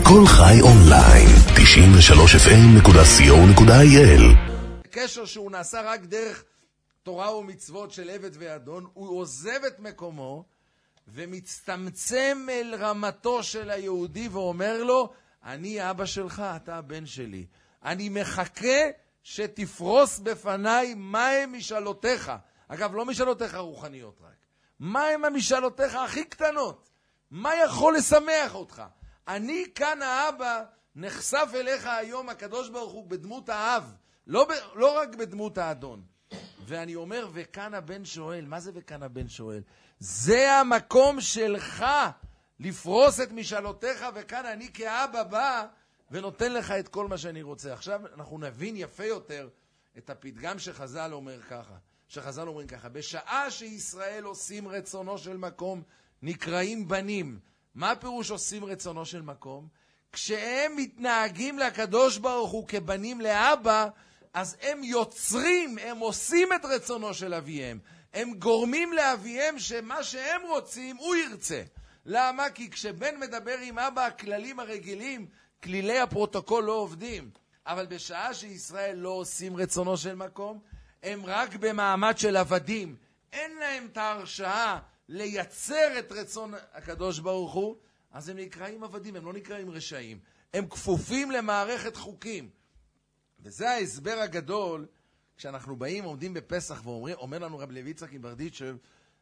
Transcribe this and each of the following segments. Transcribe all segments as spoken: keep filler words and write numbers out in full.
כל חי אונליין, תשעים ושלוש אף אם נקודה סי או נקודה איי אל. קשר שהוא נעשה רק דרך תורה ומצוות של עבד ואדון, הוא עוזב את מקומו ומצטמצם אל רמתו של היהודי ואומר לו, אני אבא שלך, אתה הבן שלי. אני מחכה שתפרוס בפניי מהם משאלותיך. אגב, לא משאלותיך רוחניות רק. מהם המשאלותיך הכי קטנות? מה יכול לשמח אותך? אני כאן האבא, נחשף אליך היום הקדוש ברוך הוא בדמות האב, לא, ב, לא רק בדמות האדון. ואני אומר, וכאן הבן שואל, מה זה וכאן הבן שואל? זה המקום שלך לפרוס את משאלותיך, וכאן אני כאבא בא ונותן לך את כל מה שאני רוצה. עכשיו אנחנו נבין יפה יותר את הפתגם שחז"ל אומר ככה, שחז"ל אומרים ככה, בשעה שישראל עושים רצונו של מקום, נקראים בנים. מה הפירוש עושים רצונו של מקום? כשהם מתנהגים לקדוש ברוך הוא כבנים לאבא, אז הם יוצרים, הם עושים את רצונו של אביהם. הם גורמים לאביהם שמה שהם רוצים, הוא ירצה. למה? כי כשבן מדבר עם אבא, הכללים הרגילים, כלילי הפרוטוקול לא עובדים. אבל בשעה שישראל לא עושים רצונו של מקום, הם רק במעמד של עבדים. אין להם את ההרשאה לייצר את רצון הקדוש ברוך הוא, אז הם נקראים עבדים, הם לא נקראים רשעים. הם כפופים למערכת חוקים. וזה ההסבר הגדול, כשאנחנו באים, עומדים בפסח ואומרים, אומר לנו רב לוי יצחק מברדיצ'ב,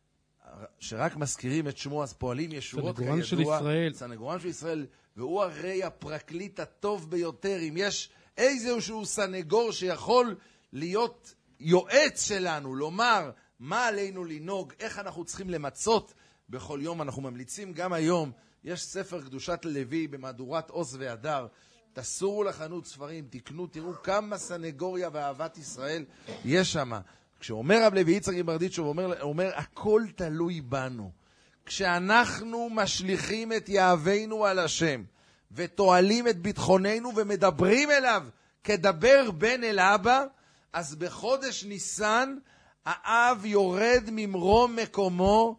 שרק מזכירים את שמו, אז פועלים ישועות כידוע. סנגורם של ישראל. סנגורם של ישראל, והוא הרי הפרקליט הטוב ביותר. אם יש איזשהו סנגור שיכול להיות יועץ שלנו, לומר מה עלינו לנהוג, איך אנחנו צריכים למצות בכל יום, אנחנו ממליצים גם היום, יש ספר קדושת לוי במהדורת עוז והדר, תסורו לחנות ספרים, תקנו, תראו כמה סנגוריה ואהבת ישראל יש שם. כשאומר רב לוי יצחק מברדיצ'ב, הוא אומר, אומר, הכל תלוי בנו. כשאנחנו משליכים את יהבנו על השם, ותועלים את ביטחוננו ומדברים אליו כדבר בן אל אבא, אז בחודש ניסן האב יורד ממרום מקומו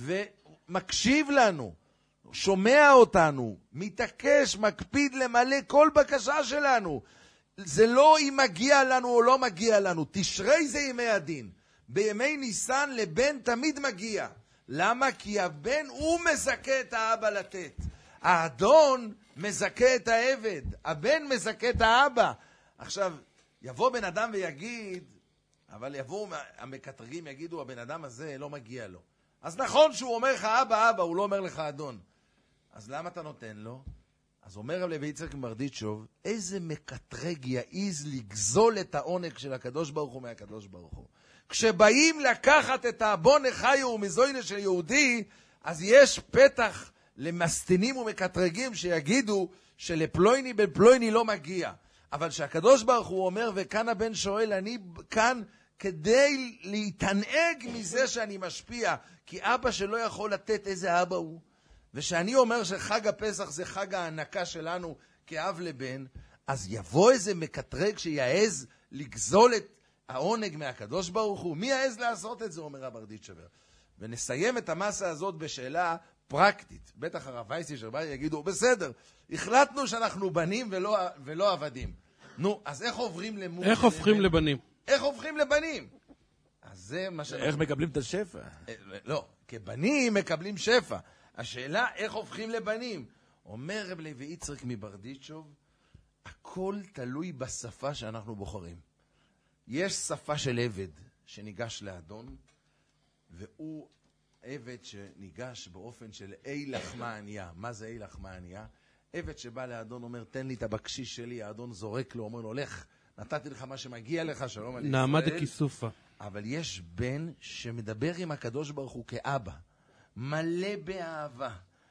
ומקשיב לנו. שומע אותנו, מתעקש, מקפיד למלא כל בקשה שלנו. זה לא אם מגיע לנו או לא מגיע לנו, תשרי זה ימי הדין. בימי ניסן לבן תמיד מגיע. למה? כי הבן הוא מזכה את האבא לתת. האדון מזכה את העבד, הבן מזכה את האבא. עכשיו, יבוא בן אדם ויגיד, אבל יבואו המקטרגים יגידו, הבן אדם הזה לא מגיע לו. אז נכון שהוא אומר לך אבא אבא, הוא לא אומר לך אדון. אז למה אתה נותן לו? אז אומר רב לוי יצחק מברדיצ'ב, איזה מקטרג יעיז לגזול את העונג של הקדוש ברוך הוא מהקדוש ברוך הוא. כשבאים לקחת את הבון חיו ומזוינה של יהודי, אז יש פתח למסתינים ומקטרגים שיגידו שלפלויני בן פלויני לא מגיע. אבל שהקדוש ברוך הוא אומר, וכאן הבן שואל, אני כאן כדי להתענג מזה שאני משפיע, כי אבא שלא יכול לתת, איזה אבא הוא? ושאני אומר שחג הפסח זה חג ההנקה שלנו כאב לבן, אז יבוא איזה מקטרג שיעז לגזול את העונג מהקדוש ברוך הוא. מי יעז לעשות את זה, אומר רב ברדיצ'ב. ונסיים את המסה הזאת בשאלה פרקטית. בטח הרב וייסי שרבאי יגידו, בסדר, החלטנו שאנחנו בנים ולא, ולא עבדים. נו, אז איך עוברים למות? איך הופכים לבנים? איך הופכים לבנים? אז זה מה שאנחנו... איך מקבלים את השפע? לא, כבנים מקבלים שפע. השאלה, איך הופכים לבנים? אומר רב לוי יצחק מברדיצ'ב, הכל תלוי בשפה שאנחנו בוחרים. יש שפה של עבד שניגש לאדון, והוא עבד שניגש באופן של אי לחמה ענייה. מה זה אי לחמה ענייה? עבד שבא לאדון אומר, תן לי את הבקשיש שלי, האדון זורק לו, אומר לו, לך, נתתי לך מה שמגיע לך, שלום על ישראל. נעמה דכיסופה. אבל יש בן שמדבר עם הקדוש ברוך הוא כאבא, מלא באהבה,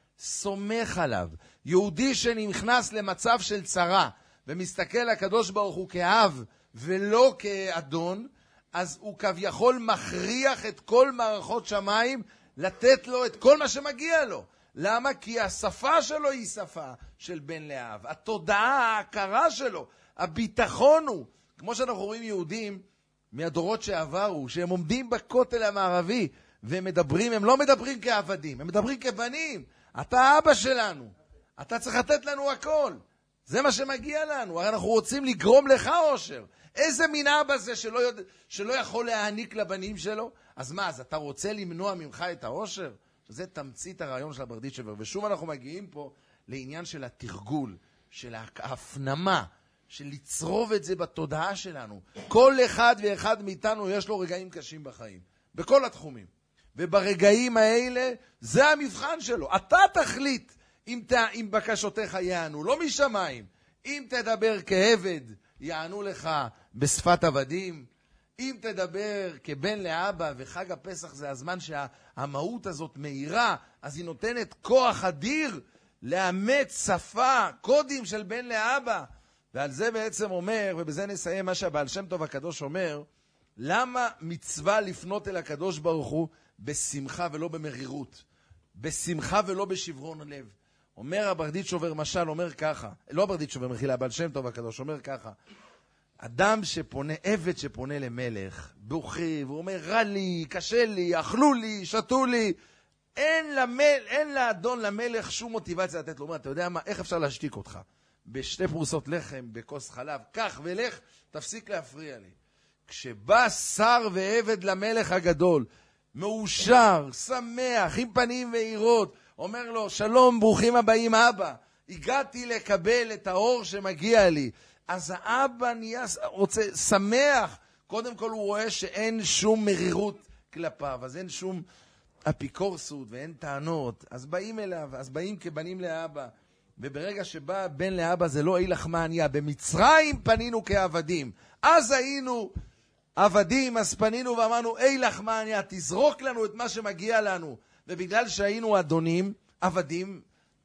סומך עליו. יהודי שנכנס למצב של צרה, ומסתכל הקדוש ברוך הוא כאב, ולא כאדון, אז הוא כביכול מכריח את כל מערכות שמיים, לתת לו את כל מה שמגיע לו. למה? כי השפה שלו היא שפה של בן לאב. התודעה, ההכרה שלו, הביטחון הוא. כמו שאנחנו רואים יהודים מהדורות שעברו, שהם עומדים בכותל המערבי, והם מדברים, הם לא מדברים כעבדים, הם מדברים כבנים. אתה אבא שלנו. אתה צריך לתת לנו הכל. זה מה שמגיע לנו. הרי אנחנו רוצים לגרום לך אושר. איזה מין אבא זה שלא, יודע, שלא יכול להעניק לבנים שלו? אז מה, אז אתה רוצה למנוע ממך את האושר? זה תמצית הרעיון של הברדיצ'ב. ושוב אנחנו מגיעים פה לעניין של התרגול, של ההפנמה, של לצרוב את זה בתודעה שלנו. כל אחד ואחד מאיתנו יש לו רגעים קשים בחיים, בכל התחומים. וברגעים האלה, זה המבחן שלו. אתה תחליט אם, ת, אם בקשותיך יענו, לא משמיים. אם תדבר כעבד, יענו לך בשפת עבדים. אם תדבר כבן לאבא, וחג הפסח זה הזמן שהמהות הזאת מהירה, אז היא נותנת כוח אדיר לאמץ שפה, קודים של בן לאבא. ועל זה בעצם אומר, ובזה נסיים מה שהבעל שם טוב הקדוש אומר, למה מצווה לפנות אל הקדוש ברוך הוא בשמחה ולא במרירות, בשמחה ולא בשברון לב? אומר הברדיצ'ובר משל, אומר ככה, לא הברדיצ'ובר מחילה, הבעל שם טוב הקדוש אומר ככה, אדם שפונה, עבד שפונה למלך, בוכה, והוא אומר, רע לי, קשה לי, אכלו לי, שתו לי, אין, למל, אין לאדון למלך שום מוטיבציה לתת לו. אומר, אתה יודע מה, איך אפשר להשתיק אותך? בשתי פרוסות לחם, בכוס חלב, כך ולך, תפסיק להפריע לי. כשבא שר ועבד למלך הגדול, מאושר, שמח, עם פנים ועירות, אומר לו, שלום, ברוכים הבאים אבא, הגעתי לקבל את האור שמגיע לי. אז האבא נהיה, רוצה, שמח, קודם כל הוא רואה שאין שום מרירות כלפיו, אז אין שום אפיקורסות ואין טענות, אז באים אליו, אז באים כבנים לאבא, וברגע שבא בן לאבא זה לא אי לחמה ענייה, במצרים פנינו כעבדים, אז היינו עבדים, אז פנינו ואמרנו, אי לחמה ענייה, תזרוק לנו את מה שמגיע לנו, ובגלל שהיינו אדונים, עבדים,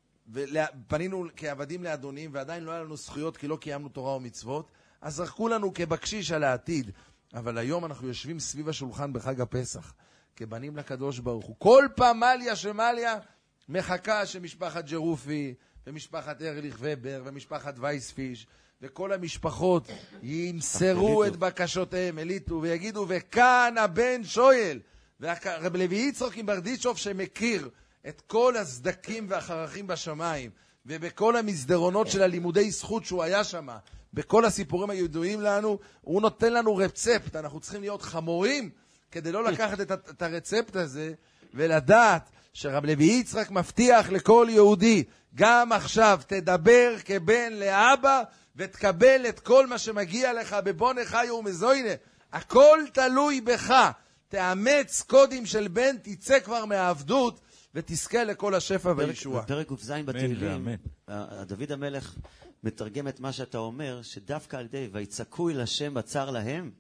ופנינו כעבדים לאדונים, ועדיין לא היה לנו זכויות כי לא קיימנו תורה ומצוות, אז זרקו לנו כבקשיש על העתיד. אבל היום אנחנו יושבים סביב השולחן בחג הפסח, כבנים לקדוש ברוך הוא. כל פעם מליה שמליה מחכה שמשפחת ג'רופי, ומשפחת ארליך ובר, ומשפחת וייספיש, וכל המשפחות ימסרו את בקשותיהם, אליטו, ויגידו, וכאן הבן שואל. ורב לוי יצחק עם ברדיצ'וב שמכיר את כל הסדקים והחרכים בשמיים, ובכל המסדרונות של הלימודי זכות שהוא היה שם, בכל הסיפורים הידועים לנו, הוא נותן לנו רצפט. אנחנו צריכים להיות חמורים כדי לא לקחת את, את הרצפט הזה, ולדעת שרב לוי יצחק מבטיח לכל יהודי, גם עכשיו תדבר כבן לאבא, ותקבל את כל מה שמגיע לך בבונה חיו ומזוינה. הכל תלוי בך. תאמץ קודים של בן, תצא כבר מהעבדות, ותזכה לכל השפע והישועה. בפרק ק"ז בתהילים, דוד המלך מתרגם את מה שאתה אומר, שדווקא על ידי ויצעקו אל השם בצר להם,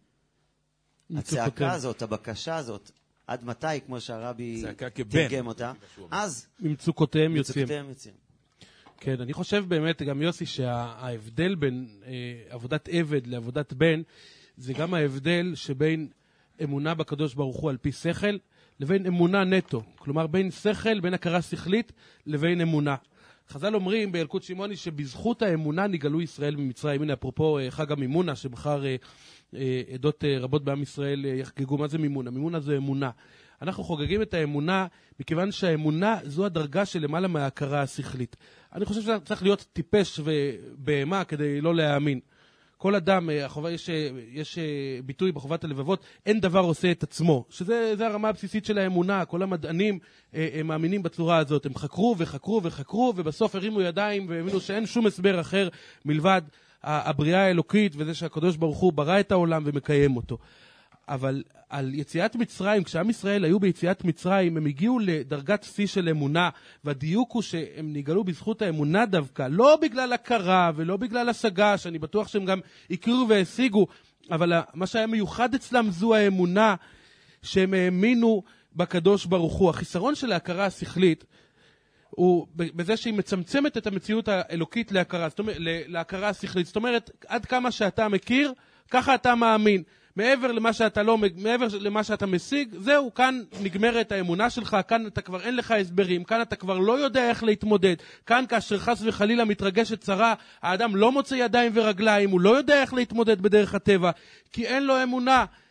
הצעקה הזאת, הבקשה הזאת, עד מתי, כמו שהרבי תרגם אותה, אז ממצוקותיהם יוצאים. יוצאים. כן, אני חושב באמת, גם יוסי, שההבדל בין אה, עבודת עבד לעבודת בן, זה גם ההבדל שבין אמונה בקדוש ברוך הוא על פי שכל, לבין אמונה נטו. כלומר, בין שכל, בין הכרה שכלית, לבין אמונה. חז"ל אומרים בילקוט שמעוני שבזכות האמונה נגאלו ישראל ממצרים. הנה, אפרופו חג המימונה, שמחר אה, אה, עדות אה, רבות בעם ישראל אה, יחגגו. מה זה מימונה? מימונה זה אמונה. אנחנו חוגגים את האמונה, מכיוון שהאמונה זו הדרגה של למעלה מההכרה השכלית. אני חושב שצריך להיות טיפש ובהמה כדי לא להאמין. כל אדם, החובה, יש, יש ביטוי בחובת הלבבות, אין דבר עושה את עצמו, שזה זה הרמה הבסיסית של האמונה. כל המדענים הם מאמינים בצורה הזאת, הם חקרו וחקרו וחקרו, ובסוף הרימו ידיים והאמינו שאין שום הסבר אחר מלבד הבריאה האלוקית, וזה שהקדוש ברוך הוא ברא את העולם ומקיים אותו. אבל על יציאת מצרים, כשעם ישראל היו ביציאת מצרים, הם הגיעו לדרגת שיא של אמונה, והדיוק הוא שהם נגאלו בזכות האמונה דווקא, לא בגלל הכרה ולא בגלל השגה, שאני בטוח שהם גם הכירו והשיגו, אבל מה שהיה מיוחד אצלם זו האמונה, שהם האמינו בקדוש ברוך הוא. החיסרון של ההכרה השכלית, הוא בזה שהיא מצמצמת את המציאות האלוקית להכרה, זאת אומרת, להכרה השכלית. זאת אומרת, עד כמה שאתה מכיר, ככה אתה מאמין. מעבר למה שאתה לא, מעבר למה שאתה משיג, זהו, כאן נגמרת האמונה שלך, כאן אתה כבר אין לך הסברים, כאן אתה כבר לא יודע איך להתמודד, כאן כאשר חס וחלילה מתרגשת צרה, האדם לא מוצא ידיים ורגליים, הוא לא יודע איך להתמודד בדרך הטבע, כי אין לו אמונה.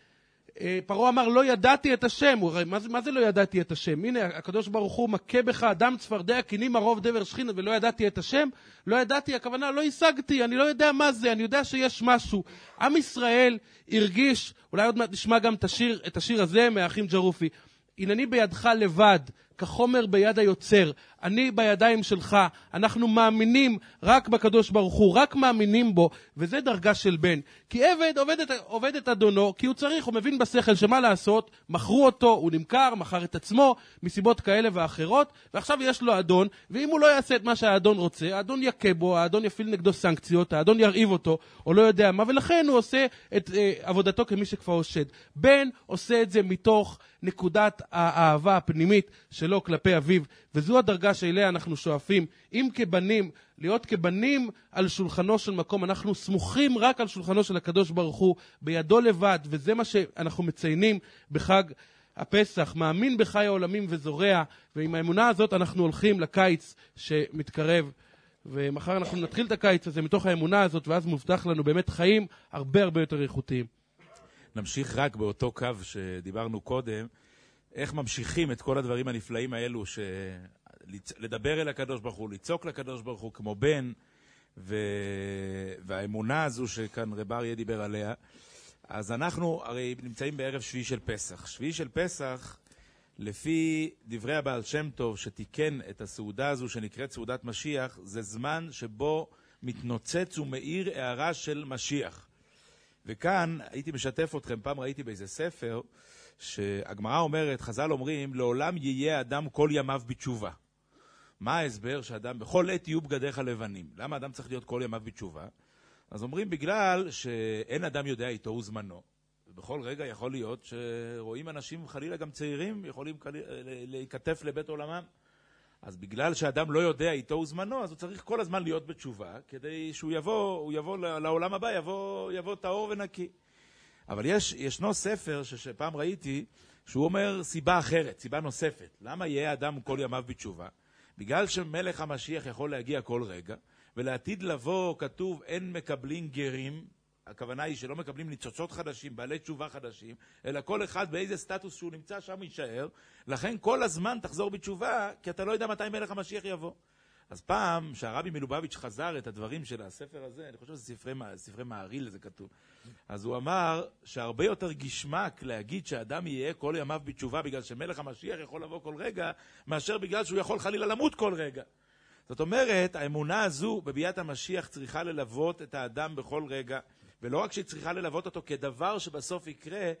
פרעה אמר, לא ידעתי את השם. הוא, מה, מה זה לא ידעתי את השם? הנה, הקדוש ברוך הוא מכה בך, אדם צפרדע, קינים הרוב דבר שכינה, ולא ידעתי את השם? לא ידעתי, הכוונה, לא השגתי, אני לא יודע מה זה, אני יודע שיש משהו. עם ישראל הרגיש, אולי עוד מעט נשמע גם את השיר, את השיר הזה מהאחים ג'רופי, הנני בידך לבד, כחומר ביד היוצר, אני בידיים שלך, אנחנו מאמינים רק בקדוש ברוך הוא, רק מאמינים בו, וזה דרגה של בן. כי עבד עובד את, עובד את אדונו, כי הוא צריך, הוא מבין בשכל שמה לעשות, מכרו אותו, הוא נמכר, מכר את עצמו, מסיבות כאלה ואחרות, ועכשיו יש לו אדון, ואם הוא לא יעשה את מה שהאדון רוצה, האדון יקה בו, האדון יפעיל נגדו סנקציות, האדון ירעיב אותו, או לא יודע מה, ולכן הוא עושה את אה, עבודתו כמי שכבר עושד. בן עושה את זה מתוך נקודת האהבה הפנימית שלו כלפי אביו, וזו הדרגה שאליה אנחנו שואפים. אם כבנים, להיות כבנים על שולחנו של מקום, אנחנו סמוכים רק על שולחנו של הקדוש ברוך הוא, בידו לבד, וזה מה שאנחנו מציינים בחג הפסח, מאמין בחי העולמים וזורע, ועם האמונה הזאת אנחנו הולכים לקיץ שמתקרב, ומחר אנחנו נתחיל את הקיץ הזה מתוך האמונה הזאת, ואז מובטח לנו באמת חיים הרבה הרבה יותר איכותיים. נמשיך רק באותו קו שדיברנו קודם, איך ממשיכים את כל הדברים הנפלאים האלו, ש... לדבר אל הקדוש ברוך הוא, לצעוק לקדוש ברוך הוא כמו בן, ו... והאמונה הזו שכאן רב אריה דיבר עליה. אז אנחנו הרי נמצאים בערב שביעי של פסח. שביעי של פסח, לפי דברי הבעל שם טוב שתיקן את הסעודה הזו שנקראת סעודת משיח, זה זמן שבו מתנוצץ ומאיר הערה של משיח. וכאן הייתי משתף אתכם, פעם ראיתי באיזה ספר, שהגמרא אומרת, חז"ל אומרים, לעולם יהיה אדם כל ימיו בתשובה. מה ההסבר שאדם, בכל עת יהיו בגדיך לבנים? למה אדם צריך להיות כל ימיו בתשובה? אז אומרים, בגלל שאין אדם יודע איתו וזמנו. ובכל רגע יכול להיות שרואים אנשים חלילה גם צעירים, יכולים להיכתף לבית עולמם. אז בגלל שאדם לא יודע איתו וזמנו, אז הוא צריך כל הזמן להיות בתשובה, כדי שהוא יבוא, הוא יבוא לעולם הבא, יבוא, יבוא טהור ונקי. אבל יש, ישנו ספר ש, שפעם ראיתי, שהוא אומר סיבה אחרת, סיבה נוספת. למה יהיה אדם כל ימיו בתשובה? בגלל שמלך המשיח יכול להגיע כל רגע, ולעתיד לבוא כתוב, אין מקבלים גרים, הכוונה היא שלא מקבלים ניצוצות חדשים, בעלי תשובה חדשים, אלא כל אחד באיזה סטטוס שהוא נמצא שם יישאר, לכן כל הזמן תחזור בתשובה, כי אתה לא יודע מתי מלך המשיח יבוא. אז פעם שהרבי מלובביץ' חזר את הדברים של הספר הזה, אני חושב שזה ספרי, ספרי מעריל זה כתוב, אז הוא אמר שהרבה יותר גשמק להגיד שאדם יהיה כל ימיו בתשובה בגלל שמלך המשיח יכול לבוא כל רגע, מאשר בגלל שהוא יכול חלילה למות כל רגע. זאת אומרת, האמונה הזו בביאת המשיח צריכה ללוות את האדם בכל רגע, ולא רק שהיא צריכה ללוות אותו כדבר שבסוף יקרה,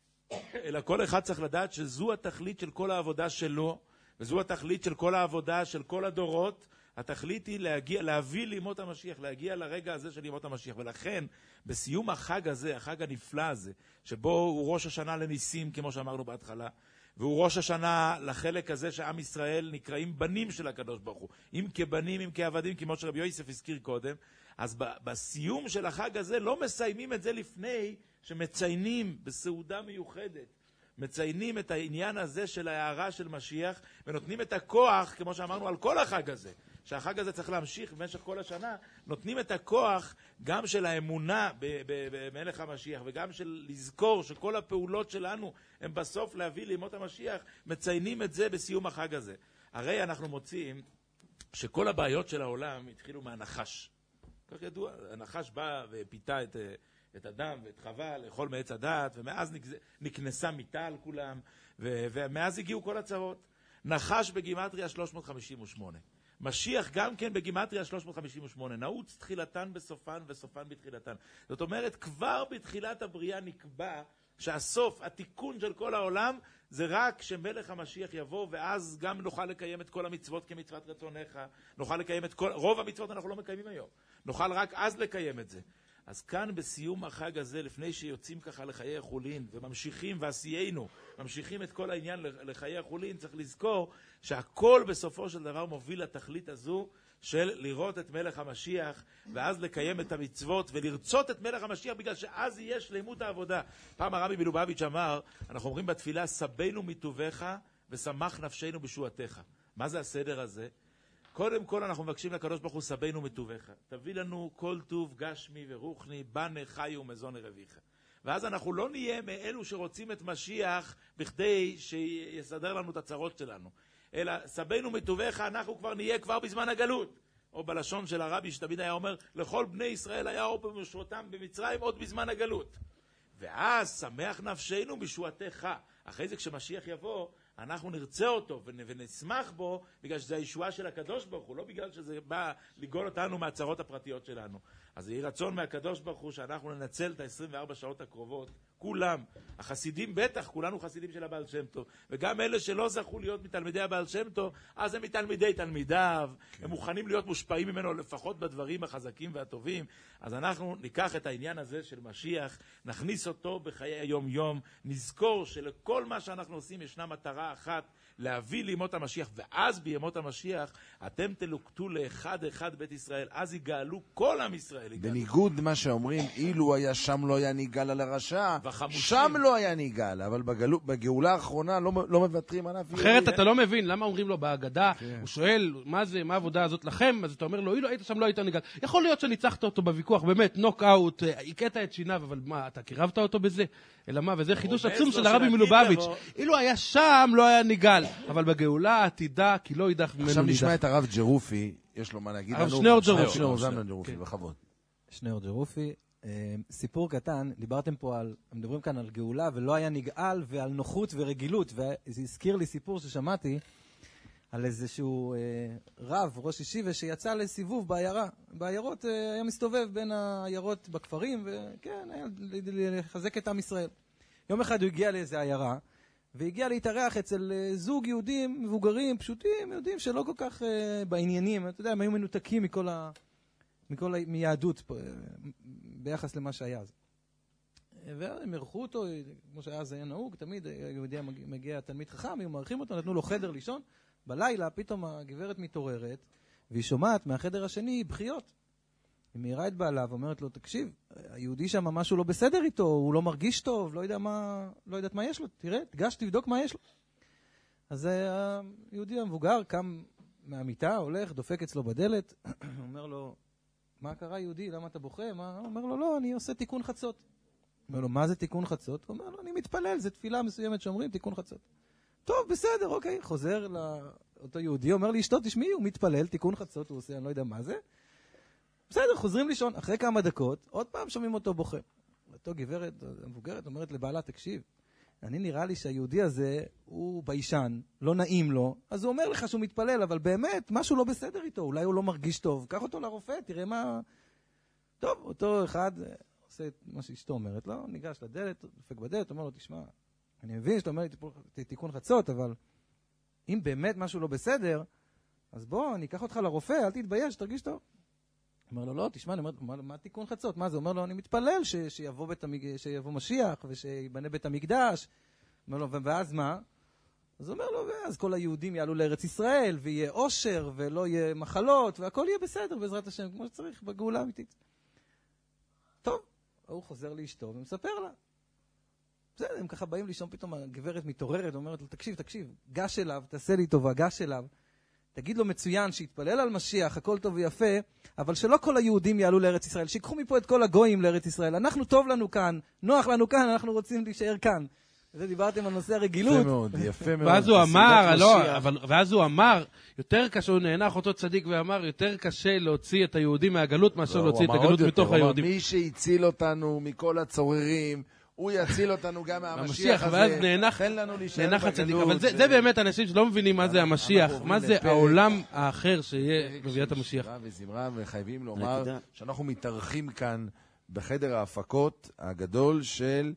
אלא כל אחד צריך לדעת שזו התכלית של כל העבודה שלו, וזו התכלית של כל העבודה של כל הדורות. התכלית היא להגיע, להביא לימות המשיח, להגיע לרגע הזה של לימות המשיח. ולכן, בסיום החג הזה, החג הנפלא הזה, שבו הוא ראש השנה לניסים, כמו שאמרנו בהתחלה, והוא ראש השנה לחלק הזה שעם ישראל נקראים בנים של הקדוש ברוך הוא. אם כבנים, אם כעבדים, כמו שרבי יוסף הזכיר קודם. אז בסיום של החג הזה לא מסיימים את זה לפני שמציינים בסעודה מיוחדת. מציינים את העניין הזה של ההערה של משיח, ונותנים את הכוח, כמו שאמרנו, על כל החג הזה. שהחג הזה צריך להמשיך במשך כל השנה, נותנים את הכוח גם של האמונה במלך המשיח, וגם של לזכור שכל הפעולות שלנו הם בסוף להביא לימות המשיח, מציינים את זה בסיום החג הזה. הרי אנחנו מוצאים שכל הבעיות של העולם התחילו מהנחש. כך ידוע, הנחש בא ופיתה את, את אדם ואת חווה לאכול מעץ הדעת, ומאז נקנסה מיטה על כולם, ו, ומאז הגיעו כל הצרות. נחש בגימטריה שלוש מאות חמישים ושמונה. משיח גם כן בגימטריה שלוש מאות חמישים ושמונה. נעוץ תחילתן בסופן וסופן בתחילתן. זאת אומרת, כבר בתחילת הבריאה נקבע שהסוף, התיקון של כל העולם, זה רק שמלך המשיח יבוא, ואז גם נוכל לקיים את כל המצוות כמצוות רצונך, נוכל לקיים את כל, רוב המצוות אנחנו לא מקיימים היום, נוכל רק אז לקיים את זה. אז כאן בסיום החג הזה, לפני שיוצאים ככה לחיי החולין, וממשיכים ועשיינו, ממשיכים את כל העניין לחיי החולין, צריך לזכור שהכל בסופו של דבר מוביל לתכלית הזו, של לראות את מלך המשיח, ואז לקיים את המצוות, ולרצות את מלך המשיח, בגלל שאז יהיה שלמות העבודה. פעם הרבי מלובביץ' אמר, אנחנו אומרים בתפילה, סבנו מטובך, ושמח נפשנו בשועתך. מה זה הסדר הזה? קודם כל אנחנו מבקשים לקדוש ברוך הוא, סבנו מטובך. תביא לנו כל טוב גשמי ורוחני, בנה חי ומזון ערביך. ואז אנחנו לא נהיה מאלו שרוצים את משיח בכדי שיסדר לנו את הצרות שלנו. אלא סבנו מטובך, אנחנו כבר נהיה כבר בזמן הגלות. או בלשון של הרבי שתמיד היה אומר, לכל בני ישראל היה אור במשותם במצרים עוד בזמן הגלות. ואז שמח נפשנו בשועתך. אחרי זה כשמשיח יבוא, אנחנו נרצה אותו ונשמח בו, בגלל שזה הישועה של הקדוש ברוך הוא, לא בגלל שזה בא לגאול אותנו מהצרות הפרטיות שלנו. אז יהי רצון מהקדוש ברוך הוא שאנחנו ננצל את ה-עשרים וארבע שעות הקרובות, כולם, החסידים בטח, כולנו חסידים של הבעל שם טוב, וגם אלה שלא זכו להיות מתלמידי הבעל שם טוב, אז הם מתלמידי תלמידיו, כן. הם מוכנים להיות מושפעים ממנו לפחות בדברים החזקים והטובים. אז אנחנו ניקח את העניין הזה של משיח, נכניס אותו בחיי היום יום, נזכור שלכל מה שאנחנו עושים ישנה מטרה אחת, להביא לימות המשיח, ואז בימות המשיח אתם תלוקטו לאחד אחד בית ישראל, אז יגאלו כל עם ישראל. יגאלו. בניגוד מה שאומרים, אילו היה שם לא היה ניגל על הרשע, שם לא היה ניגל, אבל בגלו, בגאולה האחרונה לא, לא מוותרים עליו. אחרת אתה לא מבין, למה אומרים לו בהגדה, כן. הוא שואל, מה זה, מה העבודה הזאת לכם? אז אתה אומר לו, אילו היית שם לא היית ניגל. יכול להיות שניצחת אותו בוויכוח, באמת, נוק אאוט, הכית את שיניו, אבל מה, אתה קירבת אותו בזה? אלא מה, וזה חידוש עצום של הרבי מלובביץ'. אילו היה שם לא היה ניגל, אבל בגאולה עתידה, כי לא יידח ממנו נידח. עכשיו נשמע את הרב ג'רופי, יש לו מה להגיד. הרב שניאור ג'רופי. שניאור זלמן ג'רופי, בכבוד. שניאור ג'רופי, סיפור קטן, דיברתם פה על, מדברים כאן על גאולה, ולא היה נגאל, ועל נוחות ורגילות, וזה הזכיר לי סיפור ששמעתי, על איזשהו אה, רב, ראש ישיבה, שיצא לסיבוב בעיירה. בעיירות אה, היה מסתובב בין העיירות בכפרים, וכן, היה לחזק את עם ישראל. יום אחד הוא הגיע לאיזו עיירה, והגיע להתארח אצל אה, זוג יהודים מבוגרים, פשוטים, יהודים שלא כל כך אה, בעניינים. אתה יודע, הם היו מנותקים מכל ה... מכל ה... מיהדות פה, אה, ביחס למה שהיה אז. והם ערכו אותו, כמו שהיה אז היה נהוג, תמיד יהודי מגיע תלמיד חכם, הם מערכים אותו, נתנו לו חדר לישון. בלילה פתאום הגברת מתעוררת, והיא שומעת מהחדר השני בחיות. היא מהירה את בעלה ואומרת לו, תקשיב, היהודי שם משהו לא בסדר איתו, הוא לא מרגיש טוב, לא יודע מה, לא יודעת מה יש לו, תראה, תגש, תבדוק מה יש לו. אז היהודי המבוגר קם מהמיטה, הולך, דופק אצלו בדלת, אומר לו, מה קרה יהודי, למה אתה בוכה? מה? הוא אומר לו, לא, אני עושה תיקון חצות. אומר לו, מה זה תיקון חצות? הוא אומר לו, אני מתפלל, זה תפילה מסוימת שאומרים תיקון חצות. טוב, בסדר, אוקיי, חוזר לאותו יהודי, אומר לי, אשתו, תשמעי, הוא מתפלל, תיקון חצות, הוא עושה, אני לא יודע מה זה. בסדר, חוזרים לישון, אחרי כמה דקות, עוד פעם שומעים אותו בוכה. אותו גברת, המבוגרת, אומרת לבעלה, תקשיב, אני נראה לי שהיהודי הזה הוא ביישן, לא נעים לו, אז הוא אומר לך שהוא מתפלל, אבל באמת, משהו לא בסדר איתו, אולי הוא לא מרגיש טוב, קח אותו לרופא, תראה מה... טוב, אותו אחד עושה את מה שאשתו אומרת, לא, ניגש לדלת, דופק בדלת, אומר לו, תשמע, אני מבין שאתה אומר לי תיקון חצות, אבל אם באמת משהו לא בסדר, אז בוא, אני אקח אותך לרופא, אל תתבייש, תרגיש טוב. אומר לו, לא, תשמע, אני אומר, מה, מה תיקון חצות? מה זה? אומר לו, אני מתפלל ש, שיבוא, בית המג... שיבוא משיח ושיבנה בית המקדש. אומר לו, ואז מה? אז אומר לו, ואז כל היהודים יעלו לארץ ישראל, ויהיה עושר, ולא יהיה מחלות, והכל יהיה בסדר בעזרת השם, כמו שצריך, בגאולה אמיתית. טוב, הוא חוזר לאשתו ומספר לה. בסדר, הם ככה באים לישון, פתאום הגברת מתעוררת, אומרת לו, תקשיב, תקשיב, גש אליו, תעשה לי טובה, גש אליו. תגיד לו מצוין, שיתפלל על משיח, הכל טוב ויפה, אבל שלא כל היהודים יעלו לארץ ישראל, שיקחו מפה את כל הגויים לארץ ישראל. אנחנו טוב לנו כאן, נוח לנו כאן, אנחנו רוצים להישאר כאן. וזה דיברתם על נושא הרגילות. יפה מאוד, יפה מאוד. ואז הוא אמר, לא, אבל, ואז הוא אמר, יותר קשה, הוא נהנח אותו צדיק ואמר, יותר קשה להוציא את היהודים מהגלות, מאשר להוציא את הגלות מתוך היהודים. מי שהציל אותנו מכל הצוררים, הוא יציל אותנו גם מהמשיח הזה. תן לנו להישאר בגלות. אבל זה באמת אנשים שלא מבינים מה זה המשיח, מה זה העולם האחר שיהיה בביאת המשיח. וזמרה, וחייבים לומר שאנחנו מתארחים כאן בחדר ההפקות הגדול של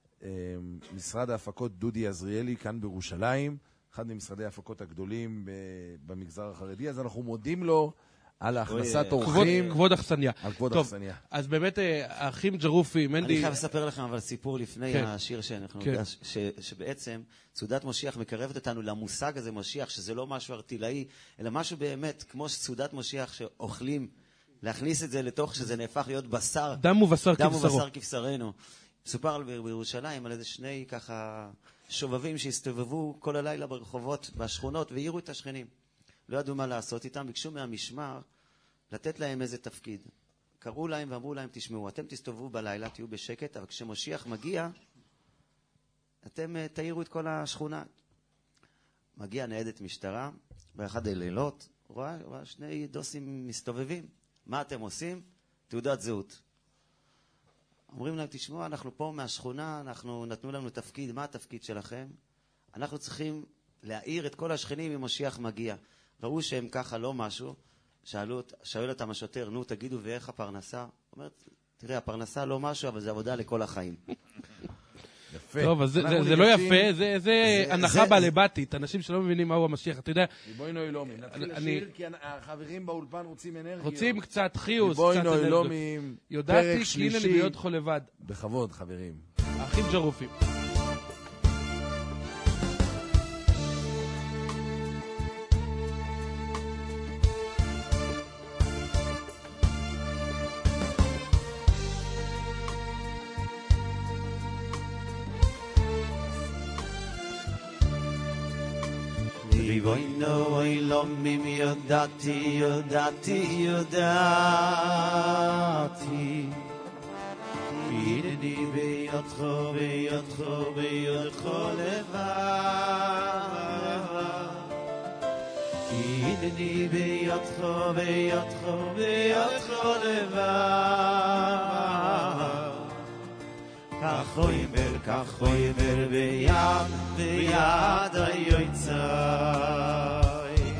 משרד ההפקות דודי עזריאלי, כאן בירושלים, אחד ממשרדי ההפקות הגדולים במגזר החרדי, אז אנחנו מודים לו על הכנסת אורחים. כבוד אכסניה. על כבוד אכסניה. אז באמת, האחים ג'רופי, מנדי... אני חייב לספר לכם אבל סיפור לפני השיר שאנחנו נגש, שבעצם סעודת משיח מקרבת אותנו למושג הזה משיח, שזה לא משהו ארטילאי, אלא משהו באמת, כמו סעודת משיח שאוכלים, להכניס את זה לתוך שזה נהפך להיות בשר. דם ובשר כבשרו. דם ובשר כבשרנו. מסופר בירושלים על איזה שני ככה שובבים שהסתובבו כל הלילה ברחובות, בשכונות, והעירו את השכנים. לא ידעו מה לעשות איתם, ביקשו מהמשמר לתת להם איזה תפקיד. קראו להם ואמרו להם, תשמעו, אתם תסתובבו בלילה, תהיו בשקט, אבל כשמשיח מגיע, אתם uh, תאירו את כל השכונה. מגיע ניידת משטרה, באחד הלילות, רואה, רואה שני דוסים מסתובבים. מה אתם עושים? תעודת זהות. אומרים להם, תשמעו, אנחנו פה מהשכונה, אנחנו נתנו לנו תפקיד, מה התפקיד שלכם? אנחנו צריכים להאיר את כל השכנים אם משיח מגיע. ראו שהם ככה לא משהו, שאלו, שאלו אותם השוטר, נו תגידו ואיך הפרנסה? אומרת, תראה, הפרנסה לא משהו, אבל זה עבודה לכל החיים. יפה. טוב, אז זה, זה, זה לא יפה, זה, זה הנחה בעלבתית, אנשים שלא מבינים מהו המשיח, אתה יודע. ריבונו אלוהים, נתחיל לשיר, כי החברים באולפן רוצים אנרגיות. רוצים קצת חיוס, קצת ריבונו אנרגיות. אלוהים, יודעתי כי הנה לי בהיותך לבד. בכבוד, חברים. האחים ג'רופים. ריבונו אלוהים יודעתי, יודעתי, יודעתי הנני בידך, בידך, בידך לבד הנני בידך, בידך, בידך לבד כך אומר, כך אומר ביד, ביד היוצא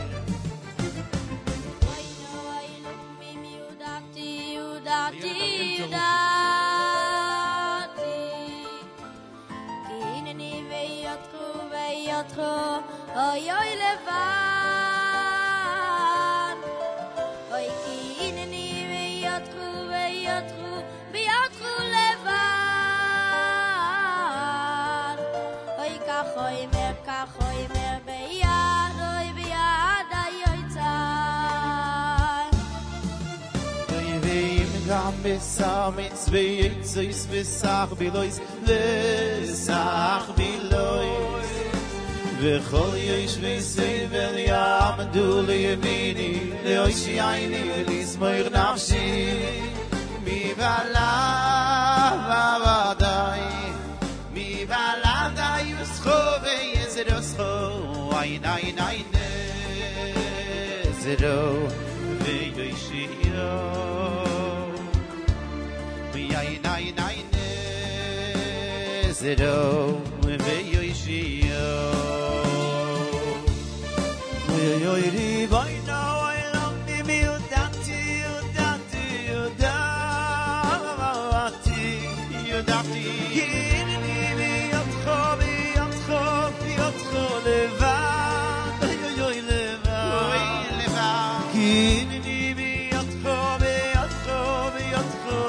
אוי אוי לבד אוי כי הנני בידכו בידכו בידכו לבד אוי כך אוי מר כך אוי מר ביד אוי ביד היוצא אוי ואם גם בשר מצווי יצויס וסח בילויס וסח בילויס וכל יש וסבל יעמדו לימיני להושיעני ולשמוח נפשי מבלעד ועדי מבלעד יוסחו ויזרסחו עין עין עין נזרו ויושיעו עין עין עין נזרו ויושיעו Oy oy riboyno oy long mi mi udati udati udati udati yini mi yotcho mi yotcho mi yotcho levad oy oy levad oy levad yini mi yotcho mi yotcho mi yotcho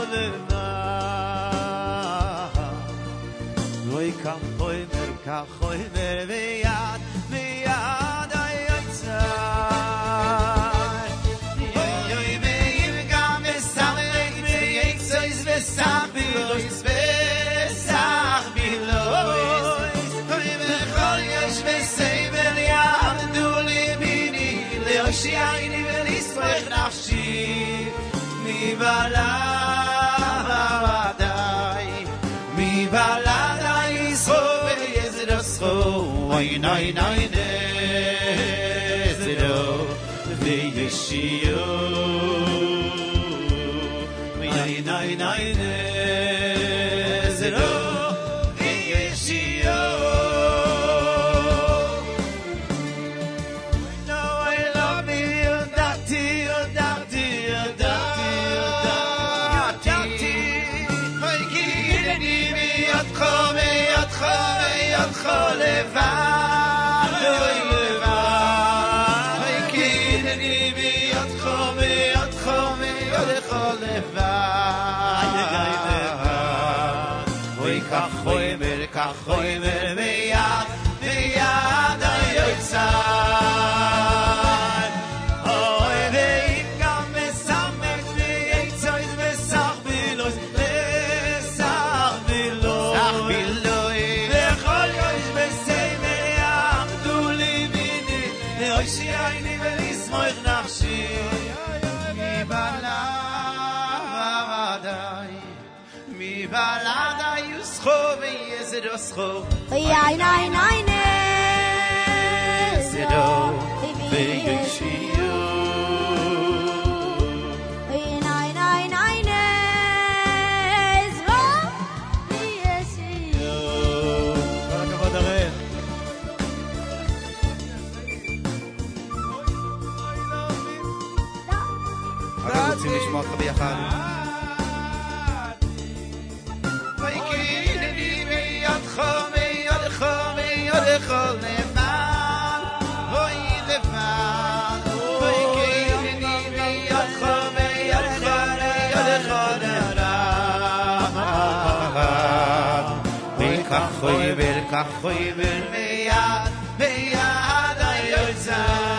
levad oy kam oy mer ka oy mer veyad veyad Sach bilois vesach bilois Oy bechol yesh vesever yamdu limini leoshiayni velismech nafshi mi baladai mi baladai so veyezroscho oy nay nay nezro veyeshio Nay nay nay nezero yeshio No I love me udati udati udati udati Oy kineni mi yatcho mi yatcho mi yatcho levad Oy levad Oy kineni mi yatcho mi yatcho mi yatcho levad Kachoymer, kachoymer, veyad, veyad hayotzar Oy ve'im gam mesamech v'yetzoyz v'sach bilois v'sach bilois Sach bilois V'chol yosh v'seimer yamdu limini Le'oshiayni v'lismoich nafshi Mi balav balada yuscho v'yezeroscho Oy nay nay nay Zero v'yeshiyu Oy nay nay nay nay Zro v'yeshiyu כל הכבוד הראל אנחנו רוצים לשמוע אותך ביחד ויקרינני בידך בידך בידך לבד אוי לבד ויקרינני בידך בידך בידך לבד וכך חויבר כך חויבר ביד ביד היוצא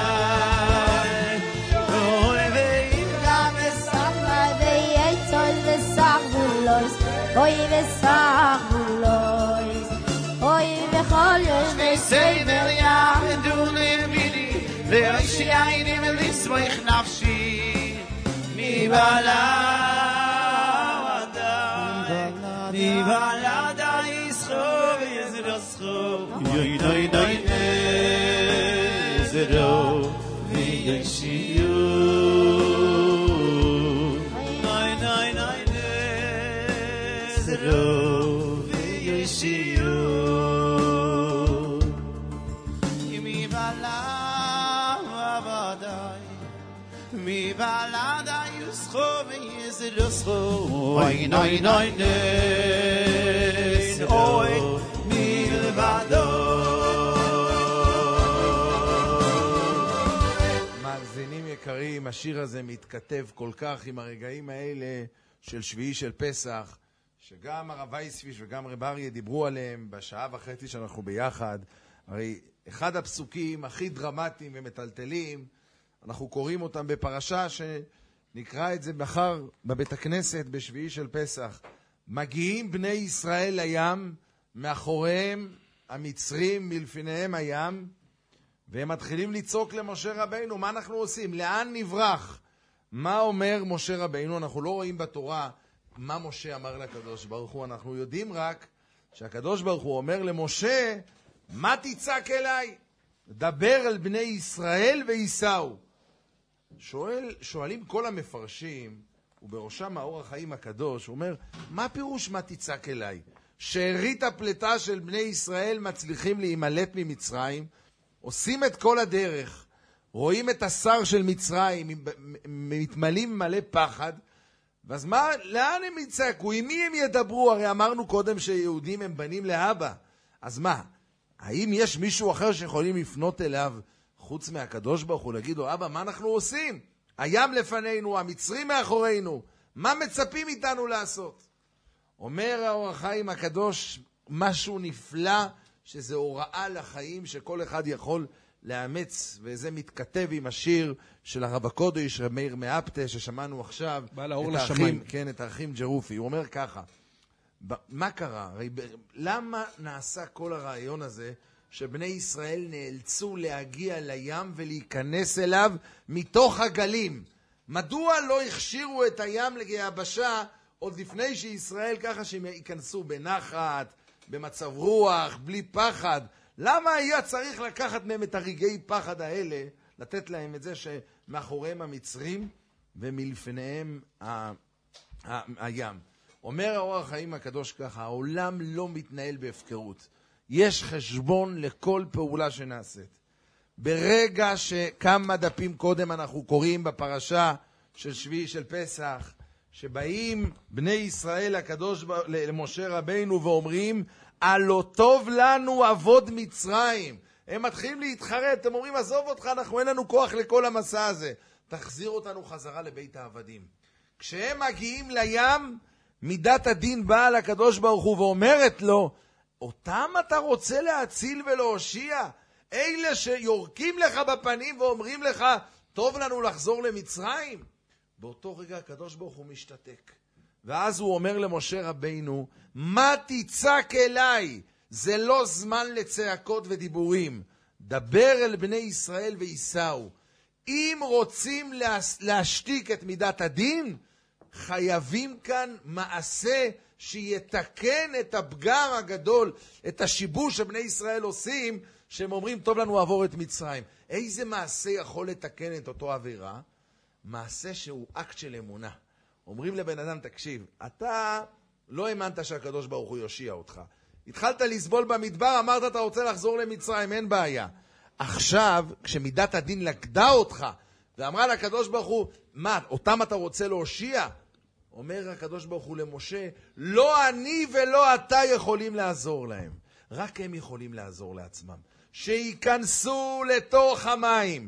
Oy besach bulois Oy bechol yosh say der ja du ne mili le shi ayni mili swoich nafshi mi bala mi bala da ischo yezroscho yoy noy noy zero vi yeshiu noy noy noy zero vi yeshiu mi balada yuscho v'yezeroscho oy noy noy nes oy milvado מאזינים יקרים, השיר הזה מתכתב כל כך עם הרגעים האלה של שביעי של פסח, שגם הרב וייספיש וגם רב אריה דיברו עליהם בשעה וחצי שאנחנו ביחד. הרי אחד הפסוקים הכי דרמטיים ומטלטלים, אנחנו קוראים אותם בפרשה שנקרא את זה מחר בבית הכנסת בשביעי של פסח. מגיעים בני ישראל לים, מאחוריהם המצרים, מלפניהם הים, והם מתחילים לצעוק למשה רבינו, מה אנחנו עושים? לאן נברח? מה אומר משה רבינו? אנחנו לא רואים בתורה מה משה אמר לקדוש ברוך הוא, אנחנו יודעים רק שהקדוש ברוך הוא אומר למשה, מה תצעק אליי? דבר על בני ישראל ויסעו. שואל, שואלים כל המפרשים, ובראשם האור החיים הקדוש, הוא אומר, מה פירוש מה תצעק אליי? שארית הפלטה של בני ישראל מצליחים להימלט ממצרים, עושים את כל הדרך, רואים את השר של מצרים, מתמלאים מלא פחד, ואז מה, לאן הם יצעקו? עם מי הם ידברו? הרי אמרנו קודם שיהודים הם בנים לאבא. אז מה? האם יש מישהו אחר שיכולים לפנות אליו חוץ מהקדוש ברוך הוא, להגיד לו, אבא, מה אנחנו עושים? הים לפנינו, המצרים מאחורינו, מה מצפים איתנו לעשות? אומר האור החיים הקדוש משהו נפלא, שזה הוראה לחיים שכל אחד יכול לאמץ, וזה מתכתב עם השיר של הרב הקודש, רב מאיר מאפטה, ששמענו עכשיו, בעל האור את האחים, לשמיים. כן, את האחים ג'רופי. הוא אומר ככה, מה קרה? הרי למה נעשה כל הרעיון הזה שבני ישראל נאלצו להגיע לים ולהיכנס אליו מתוך הגלים? מדוע לא הכשירו את הים ליבשה עוד לפני שישראל ככה שהם ייכנסו בנחת, במצב רוח, בלי פחד? למה היה צריך לקחת מהם את הרגעי פחד האלה, לתת להם את זה שמאחוריהם המצרים ומלפניהם ה- ה- הים? אומר האור החיים הקדוש ככה, העולם לא מתנהל בהפקרות. יש חשבון לכל פעולה שנעשית. ברגע שכמה דפים קודם אנחנו קוראים בפרשה של שביעי של פסח, שבאים בני ישראל הקדוש למשה רבינו ואומרים, הלא טוב לנו עבוד מצרים. הם מתחילים להתחרט, הם אומרים, עזוב אותך, אנחנו אין לנו כוח לכל המסע הזה. תחזיר אותנו חזרה לבית העבדים. כשהם מגיעים לים, מידת הדין באה לקדוש ברוך הוא ואומרת לו, אותם אתה רוצה להציל ולהושיע? אלה שיורקים לך בפנים ואומרים לך, טוב לנו לחזור למצרים? באותו רגע הקדוש ברוך הוא משתתק. ואז הוא אומר למשה רבינו, מה תצעק אליי? זה לא זמן לצעקות ודיבורים. דבר אל בני ישראל ויסעו. אם רוצים להשתיק את מידת הדין, חייבים כאן מעשה שיתקן את הפגם הגדול, את השיבוש שבני ישראל עושים, שהם אומרים, טוב לנו לעבור את מצרים. איזה מעשה יכול לתקן את אותו עבירה? מעשה שהוא אקט של אמונה. אומרים לבן אדם, תקשיב, אתה לא האמנת שהקדוש ברוך הוא יושיע אותך. התחלת לסבול במדבר, אמרת אתה רוצה לחזור למצרים, אין בעיה. עכשיו, כשמידת הדין לקדה אותך, ואמרה לקדוש ברוך הוא, מה, אותם אתה רוצה להושיע? אומר הקדוש ברוך הוא למשה, לא אני ולא אתה יכולים לעזור להם. רק הם יכולים לעזור לעצמם. שיכנסו לתוך המים,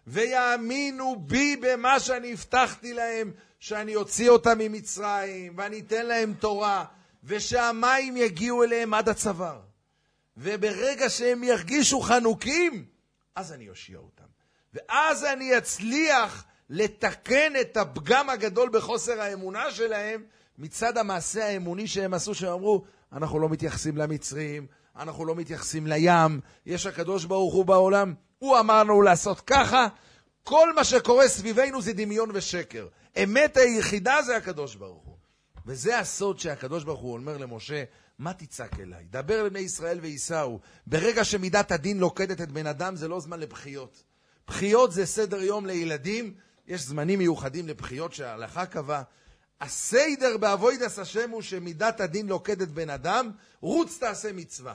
ויאמינו בי במה שאני הבטחתי להם, שאני אוציא אותם ממצרים, ואני אתן להם תורה, ושהמים יגיעו אליהם עד הצוואר. וברגע שהם ירגישו חנוקים, אז אני אושיע אותם. ואז אני אצליח לתקן את הפגם הגדול בחוסר האמונה שלהם, מצד המעשה האמוני שהם עשו, שהם אמרו, אנחנו לא מתייחסים למצרים, אנחנו לא מתייחסים לים, יש הקדוש ברוך הוא בעולם, הוא אמר לנו לעשות ככה, כל מה שקורה סביבנו זה דמיון ושקר. אמת היחידה זה הקדוש ברוך הוא. וזה הסוד שהקדוש ברוך הוא אומר למשה, מה תצעק אליי? דבר לבני ישראל ויסעו. ברגע שמידת הדין לוקדת את בן אדם, זה לא זמן לבחיות. בחיות זה סדר יום לילדים, יש זמנים מיוחדים לבחיות שההלכה קבע. הסדר בעבודת השם הוא שמידת הדין לוקדת בן אדם, רוץ תעשה מצווה.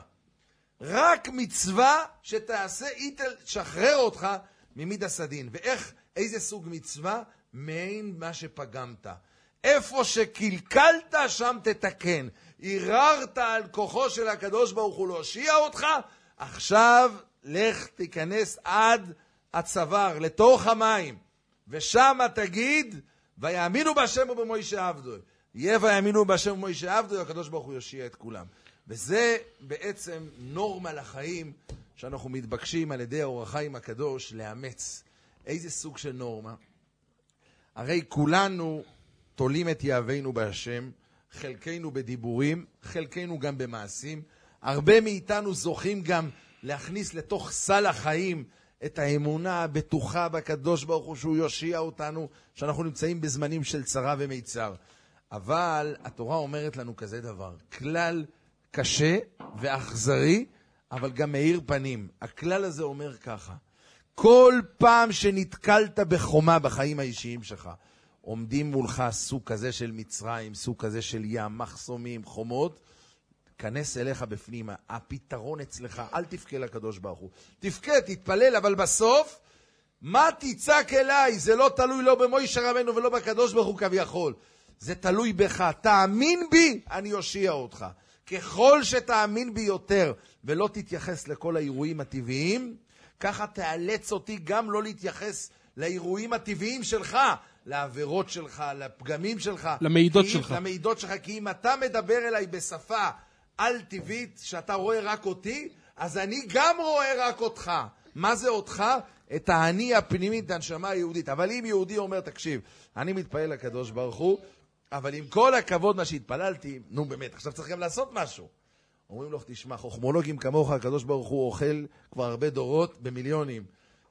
רק מצווה שתעשה, היא תשחרר אותך ממידת הדין. ואיך, איזה סוג מצווה? מעין מה שפגמת. איפה שקלקלת, שם תתקן. ערערת על כוחו של הקדוש ברוך הוא להושיע אותך, עכשיו לך תיכנס עד הצוואר, לתוך המים. ושם תגיד, ויאמינו בהשם ובמוישה עבדו. יהיה ויאמינו בהשם ובמוישה עבדו, הקדוש ברוך הוא יושיע את כולם. וזה בעצם נורמה לחיים שאנחנו מתבקשים על ידי האור החיים הקדוש לאמץ. איזה סוג של נורמה? הרי כולנו תולים את יהבנו בהשם, חלקנו בדיבורים, חלקנו גם במעשים. הרבה מאיתנו זוכים גם להכניס לתוך סל החיים את האמונה הבטוחה בקדוש ברוך הוא שהוא יושיע אותנו, שאנחנו נמצאים בזמנים של צרה ומיצר. אבל התורה אומרת לנו כזה דבר, כלל קשה ואכזרי, אבל גם מאיר פנים. הכלל הזה אומר ככה, כל פעם שנתקלת בחומה בחיים האישיים שלך, עומדים מולך סוג כזה של מצרים, סוג כזה של ים, מחסומים, חומות, כנס אליך בפנימה, הפתרון אצלך, אל תפקה לקדוש ברוך הוא. תפקה, תתפלל, אבל בסוף, מה תצעק אליי? זה לא תלוי לא במוישה רבנו ולא בקדוש ברוך הוא כביכול. זה תלוי בך, תאמין בי, אני יושיע אותך. ככל שתאמין בי יותר ולא תתייחס לכל האירועים הטבעיים, ככה תאלץ אותי גם לא להתייחס לאירועים הטבעיים שלך, לעבירות שלך, לפגמים שלך, למידות כי, שלך. למידות שלך, כי אם אתה מדבר אליי בשפה על טבעית, שאתה רואה רק אותי, אז אני גם רואה רק אותך. מה זה אותך? את האני הפנימית, הנשמה היהודית. אבל אם יהודי אומר, תקשיב, אני מתפעל לקדוש ברוך הוא, אבל עם כל הכבוד מה שהתפללתי, נו באמת, עכשיו צריך גם לעשות משהו. אומרים לו, תשמע, חוכמולוגים כמוך, הקדוש ברוך הוא אוכל כבר הרבה דורות במיליונים.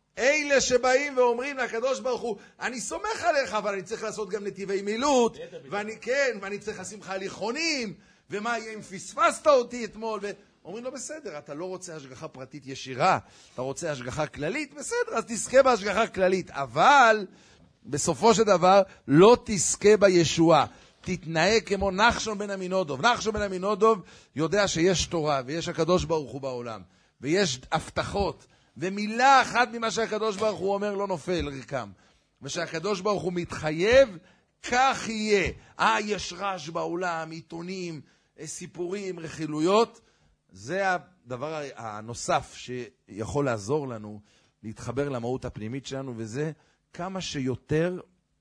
אלה שבאים ואומרים לקדוש ברוך הוא, אני סומך עליך, אבל אני צריך לעשות גם נתיבי מילוט, ואני כן, ואני צריך לשים לך הליכונים, ומה יהיה אם פספסת אותי אתמול, ואומרים לו, בסדר, אתה לא רוצה השגחה פרטית ישירה, אתה רוצה השגחה כללית, בסדר, אז תזכה בהשגחה כללית, אבל בסופו של דבר לא תזכה בישועה. תתנהג כמו נחשון בן עמינודוב. נחשון בן עמינודוב יודע שיש תורה, ויש הקדוש ברוך הוא בעולם, ויש הבטחות, ומילה אחת ממה שהקדוש ברוך הוא אומר לא נופל ריקם. ושהקדוש ברוך הוא מתחייב, כך יהיה. אה, יש רעש בעולם, עיתונים, סיפורים, רכילויות. זה הדבר הנוסף שיכול לעזור לנו להתחבר למהות הפנימית שלנו, וזה כמה שיותר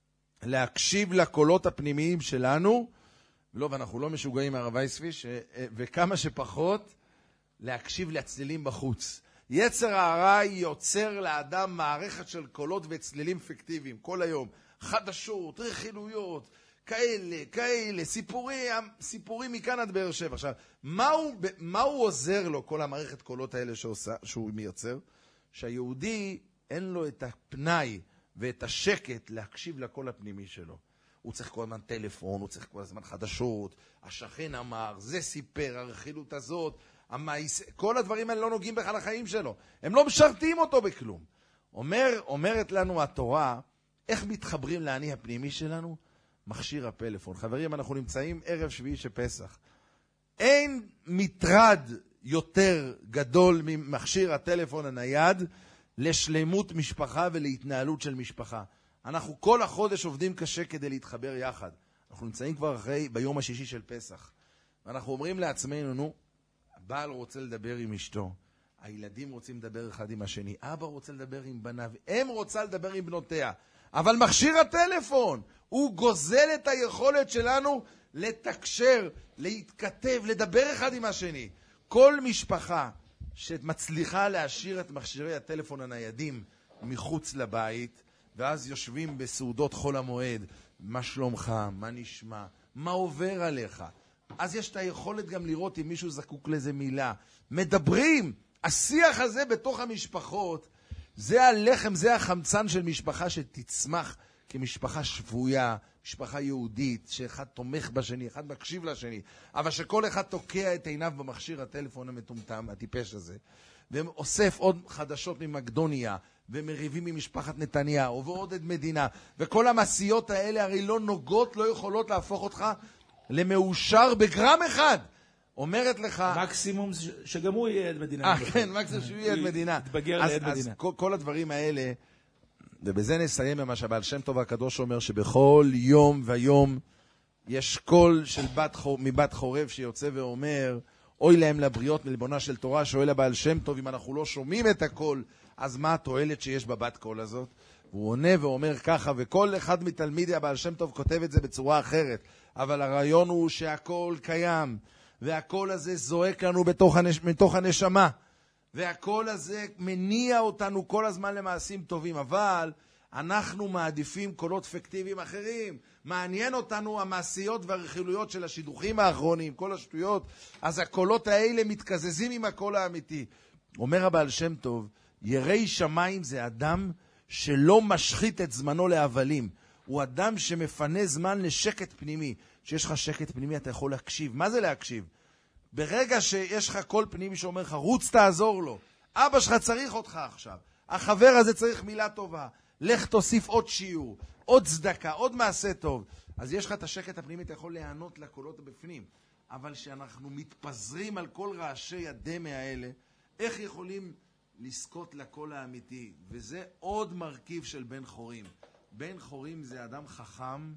להקשיב לקולות הפנימיים שלנו, לא, ואנחנו לא משוגעים מהרב וייספי, ש... וכמה שפחות להקשיב לצלילים בחוץ. יצר הרע יוצר לאדם מערכת של קולות וצלילים פיקטיביים, כל היום. חדשות, רכילויות, כאלה, כאלה, סיפורים, סיפורים מכאן עד באר שבע. עכשיו, מה הוא, מה הוא עוזר לו, כל המערכת קולות האלה שעושה, שהוא מייצר? שהיהודי אין לו את הפנאי ואת השקט להקשיב לקול הפנימי שלו. הוא צריך כל הזמן טלפון, הוא צריך כל הזמן חדשות, השכן אמר, זה סיפר, הרכילות הזאת, המייס... כל הדברים האלה לא נוגעים בכלל לחיים שלו. הם לא משרתים אותו בכלום. אומר, אומרת לנו התורה, איך מתחברים לעני הפנימי שלנו? מכשיר הפלאפון. חברים, אנחנו נמצאים ערב שביעי של פסח. אין מטרד יותר גדול ממכשיר הטלפון הנייד לשלמות משפחה ולהתנהלות של משפחה. אנחנו כל החודש עובדים קשה כדי להתחבר יחד. אנחנו נמצאים כבר אחרי, ביום השישי של פסח. ואנחנו אומרים לעצמנו, נו, הבעל רוצה לדבר עם אשתו, הילדים רוצים לדבר אחד עם השני, אבא רוצה לדבר עם בניו, אם רוצה לדבר עם בנותיה. אבל מכשיר הטלפון, הוא גוזל את היכולת שלנו לתקשר, להתכתב, לדבר אחד עם השני. כל משפחה שמצליחה להשאיר את מכשירי הטלפון הניידים מחוץ לבית, ואז יושבים בסעודות חול המועד, מה שלומך, מה נשמע, מה עובר עליך. אז יש את היכולת גם לראות אם מישהו זקוק לזה מילה. מדברים, השיח הזה בתוך המשפחות, זה הלחם, זה החמצן של משפחה שתצמח כמשפחה שבויה, משפחה יהודית, שאחד תומך בשני, אחד מקשיב לשני, אבל שכל אחד תוקע את עיניו במכשיר הטלפון המטומטם, הטיפש הזה, ואוסף עוד חדשות ממקדוניה, ומריבים ממשפחת נתניהו, ועוד את מדינה, וכל המעשיות האלה הרי לא נוגעות, לא יכולות להפוך אותך למאושר בגרם אחד. אומרת לך... מקסימום שגם הוא יהיה עד מדינה. אה, כן, מקסימום שהוא יהיה עד מדינה. יתבגר לעד מדינה. אז כל, כל הדברים האלה, ובזה נסיים במה שבעל שם טוב הקדוש אומר, שבכל יום ויום יש קול של בת חור, מבת חורב שיוצא ואומר, אוי להם לבריות מלבונה של תורה, שואל הבעל שם טוב, אם אנחנו לא שומעים את הקול, אז מה התועלת שיש בבת קול הזאת? והוא עונה ואומר ככה, וכל אחד מתלמידי הבעל שם טוב כותב את זה בצורה אחרת, אבל הרעיון הוא שהקול קיים, והקול הזה זועק לנו בתוך, הנש... מתוך הנשמה, והקול הזה מניע אותנו כל הזמן למעשים טובים, אבל אנחנו מעדיפים קולות פיקטיביים אחרים. מעניין אותנו המעשיות והרכילויות של השידוכים האחרונים, כל השטויות, אז הקולות האלה מתקזזים עם הקול האמיתי. אומר הבעל שם טוב, יראי שמיים זה אדם שלא משחית את זמנו להבלים, הוא אדם שמפנה זמן לשקט פנימי. שיש לך שקט פנימי אתה יכול להקשיב. מה זה להקשיב? ברגע שיש לך קול פנימי שאומר לך, רוץ תעזור לו, אבא שלך צריך אותך עכשיו, החבר הזה צריך מילה טובה, לך תוסיף עוד שיעור, עוד צדקה, עוד מעשה טוב, אז יש לך את השקט הפנימי, אתה יכול להיענות לקולות בפנים. אבל שאנחנו מתפזרים על כל רעשי הדמה האלה, איך יכולים לזכות לקול האמיתי? וזה עוד מרכיב של בן חורים. בן חורים זה אדם חכם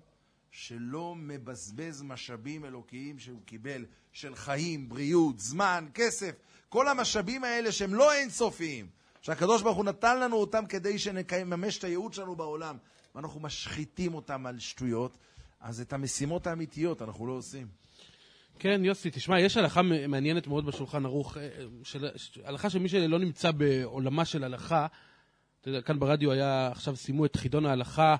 שלא מבזבז משאבים אלוקיים שהוא קיבל, של חיים, בריאות, זמן, כסף, כל המשאבים האלה שהם לא אינסופיים, שהקדוש ברוך הוא נתן לנו אותם כדי שנממש את הייעוד שלנו בעולם, ואנחנו משחיתים אותם על שטויות, אז את המשימות האמיתיות אנחנו לא עושים. כן, יוסי, תשמע, יש הלכה מעניינת מאוד בשולחן ערוך, של, הלכה שמי שלא נמצא בעולמה של הלכה, אתה יודע, כאן ברדיו היה, עכשיו סיימו את חידון ההלכה,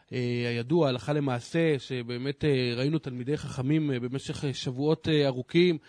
הידוע, הלכה למעשה, שבאמת ראינו תלמידי חכמים במשך שבועות ארוכים,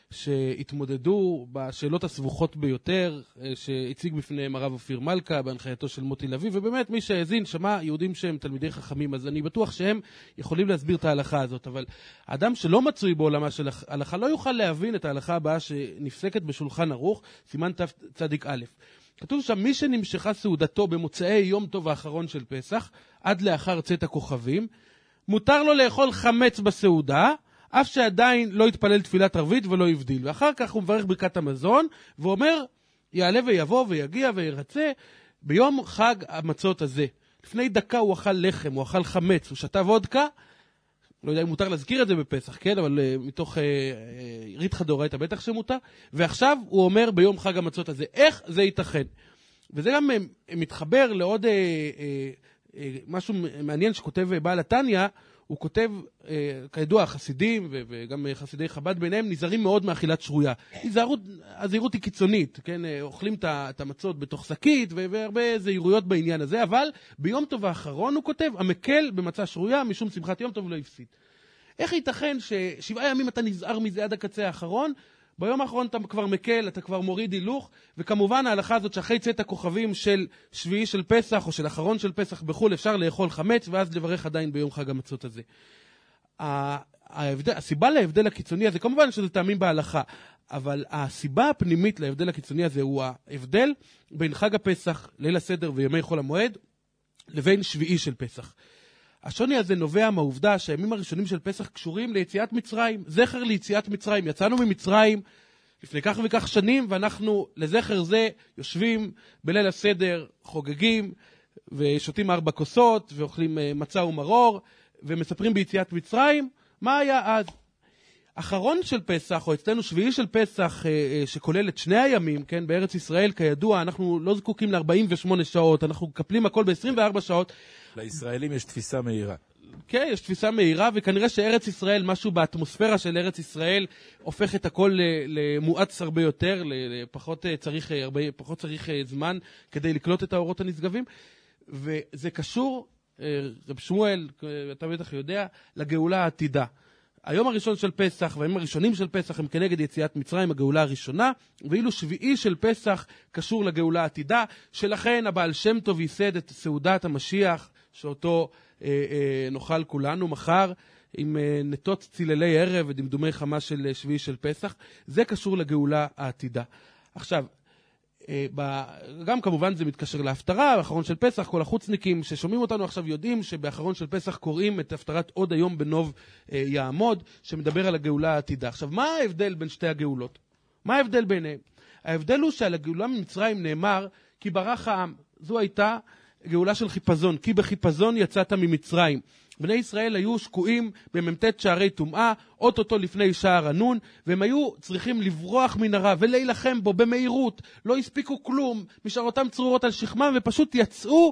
שהתמודדו בשאלות הסבוכות ביותר, שהציג בפניהם הרב אופיר מלכה, בהנחייתו של מוטי לוי, ובאמת מי שהאזין שמע יהודים שהם תלמידי חכמים, אז אני בטוח שהם יכולים להסביר את ההלכה הזאת, אבל האדם שלא מצוי בעולמה של ההלכה לא יוכל להבין את ההלכה הבאה שנפסקת בשולחן ערוך, סימן צדיק א'. כתוב שם, מי שנמשכה סעודתו במוצאי יום טוב האחרון של פסח, עד לאחר צאת הכוכבים, מותר לו לאכול חמץ בסעודה, אף שעדיין לא יתפלל תפילת ערבית ולא יבדיל. ואחר כך הוא מברך ברכת המזון, ואומר, יעלה ויבוא ויגיע וירצה, ביום חג המצות הזה. לפני דקה הוא אכל לחם, הוא אכל חמץ, הוא שתה וודקה, לא יודע אם מותר להזכיר את זה בפסח, כן? אבל uh, מתוך uh, uh, ריתחא דאורייתא בטח שמותר. ועכשיו הוא אומר ביום חג המצות הזה, איך זה ייתכן? וזה גם uh, מתחבר לעוד uh, uh, uh, משהו מעניין שכותב בעל התניא, הוא כותב, uh, כידוע, חסידים ו- וגם uh, חסידי חב"ד ביניהם, נזהרים מאוד מאכילת שרויה. הזהירות, הזהירות היא קיצונית, כן? Uh, אוכלים את המצות בתוך שקית ו- והרבה זהירויות בעניין הזה, אבל ביום טוב האחרון הוא כותב, המקל במצה שרויה משום שמחת יום טוב לא יפסיד. איך ייתכן ששבעה ימים אתה נזהר מזה עד הקצה האחרון, ביום האחרון אתה כבר מקל, אתה כבר מוריד הילוך, וכמובן ההלכה הזאת שאחרי צאת הכוכבים של שביעי של פסח, או של אחרון של פסח בחול, אפשר לאכול חמץ, ואז לברך עדיין ביום חג המצות הזה. ההבדל, הסיבה להבדל הקיצוני הזה, כמובן שזה טעמים בהלכה, אבל הסיבה הפנימית להבדל הקיצוני הזה הוא ההבדל בין חג הפסח, ליל הסדר וימי חול המועד, לבין שביעי של פסח. השוני הזה נובע מהעובדה שהימים הראשונים של פסח קשורים ליציאת מצרים, זכר ליציאת מצרים. יצאנו ממצרים לפני כך וכך שנים, ואנחנו לזכר זה יושבים בליל הסדר, חוגגים, ושותים ארבע כוסות, ואוכלים מצה ומרור, ומספרים ביציאת מצרים, מה היה אז? אחרון של פסח, או אצלנו שביעי של פסח, שכולל את שני הימים, כן, בארץ ישראל, כידוע, אנחנו לא זקוקים ל-ארבעים ושמונה שעות, אנחנו מקפלים הכל ב-עשרים וארבע שעות. לישראלים יש תפיסה מהירה. כן, יש תפיסה מהירה, וכנראה שארץ ישראל, משהו באטמוספירה של ארץ ישראל, הופך את הכל למואץ הרבה יותר, לפחות צריך, הרבה, פחות צריך זמן כדי לקלוט את האורות הנשגבים, וזה קשור, רב שמואל, אתה בטח יודע, לגאולה העתידה. היום הראשון של פסח והימים הראשונים של פסח הם כנגד יציאת מצרים, הגאולה הראשונה, ואילו שביעי של פסח קשור לגאולה העתידה, שלכן הבעל שם טוב ייסד את סעודת המשיח, שאותו אה, אה, נאכל כולנו מחר, עם אה, נטות ציללי ערב ודמדומי חמה של שביעי של פסח. זה קשור לגאולה העתידה. עכשיו, גם כמובן זה מתקשר להפטרה, האחרון של פסח, כל החוצניקים ששומעים אותנו עכשיו יודעים שבאחרון של פסח קוראים את הפטרת עוד היום בנוב יעמוד, שמדבר על הגאולה העתידה. עכשיו, מה ההבדל בין שתי הגאולות? מה ההבדל ביניהם? ההבדל הוא שעל הגאולה ממצרים נאמר, כי ברח העם. זו הייתה גאולה של חיפזון, כי בחיפזון יצאת ממצרים. בני ישראל היו שקועים בממתת שערי טומאה, אוטוטו לפני שער הנון, והם היו צריכים לברוח מן הרע ולהילחם בו במהירות. לא הספיקו כלום, משארותם צרורות על שכמם, ופשוט יצאו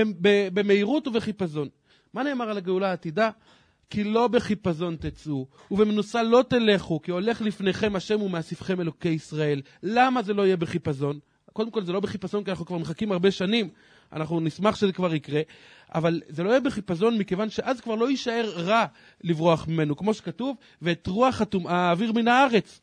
במהירות ובחיפזון. מה נאמר על הגאולה העתידה? כי לא בחיפזון תצאו, ובמנוסה לא תלכו, כי הולך לפניכם השם ומאספכם אלוקי ישראל. למה זה לא יהיה בחיפזון? קודם כל זה לא בחיפזון, כי אנחנו כבר מחכים הרבה שנים. אנחנו נשמח שזה כבר יקרה, אבל זה לא יהיה בחיפזון מכיוון שאז כבר לא יישאר רע לברוח ממנו, כמו שכתוב, ואת רוח הטומאה האוויר מן הארץ.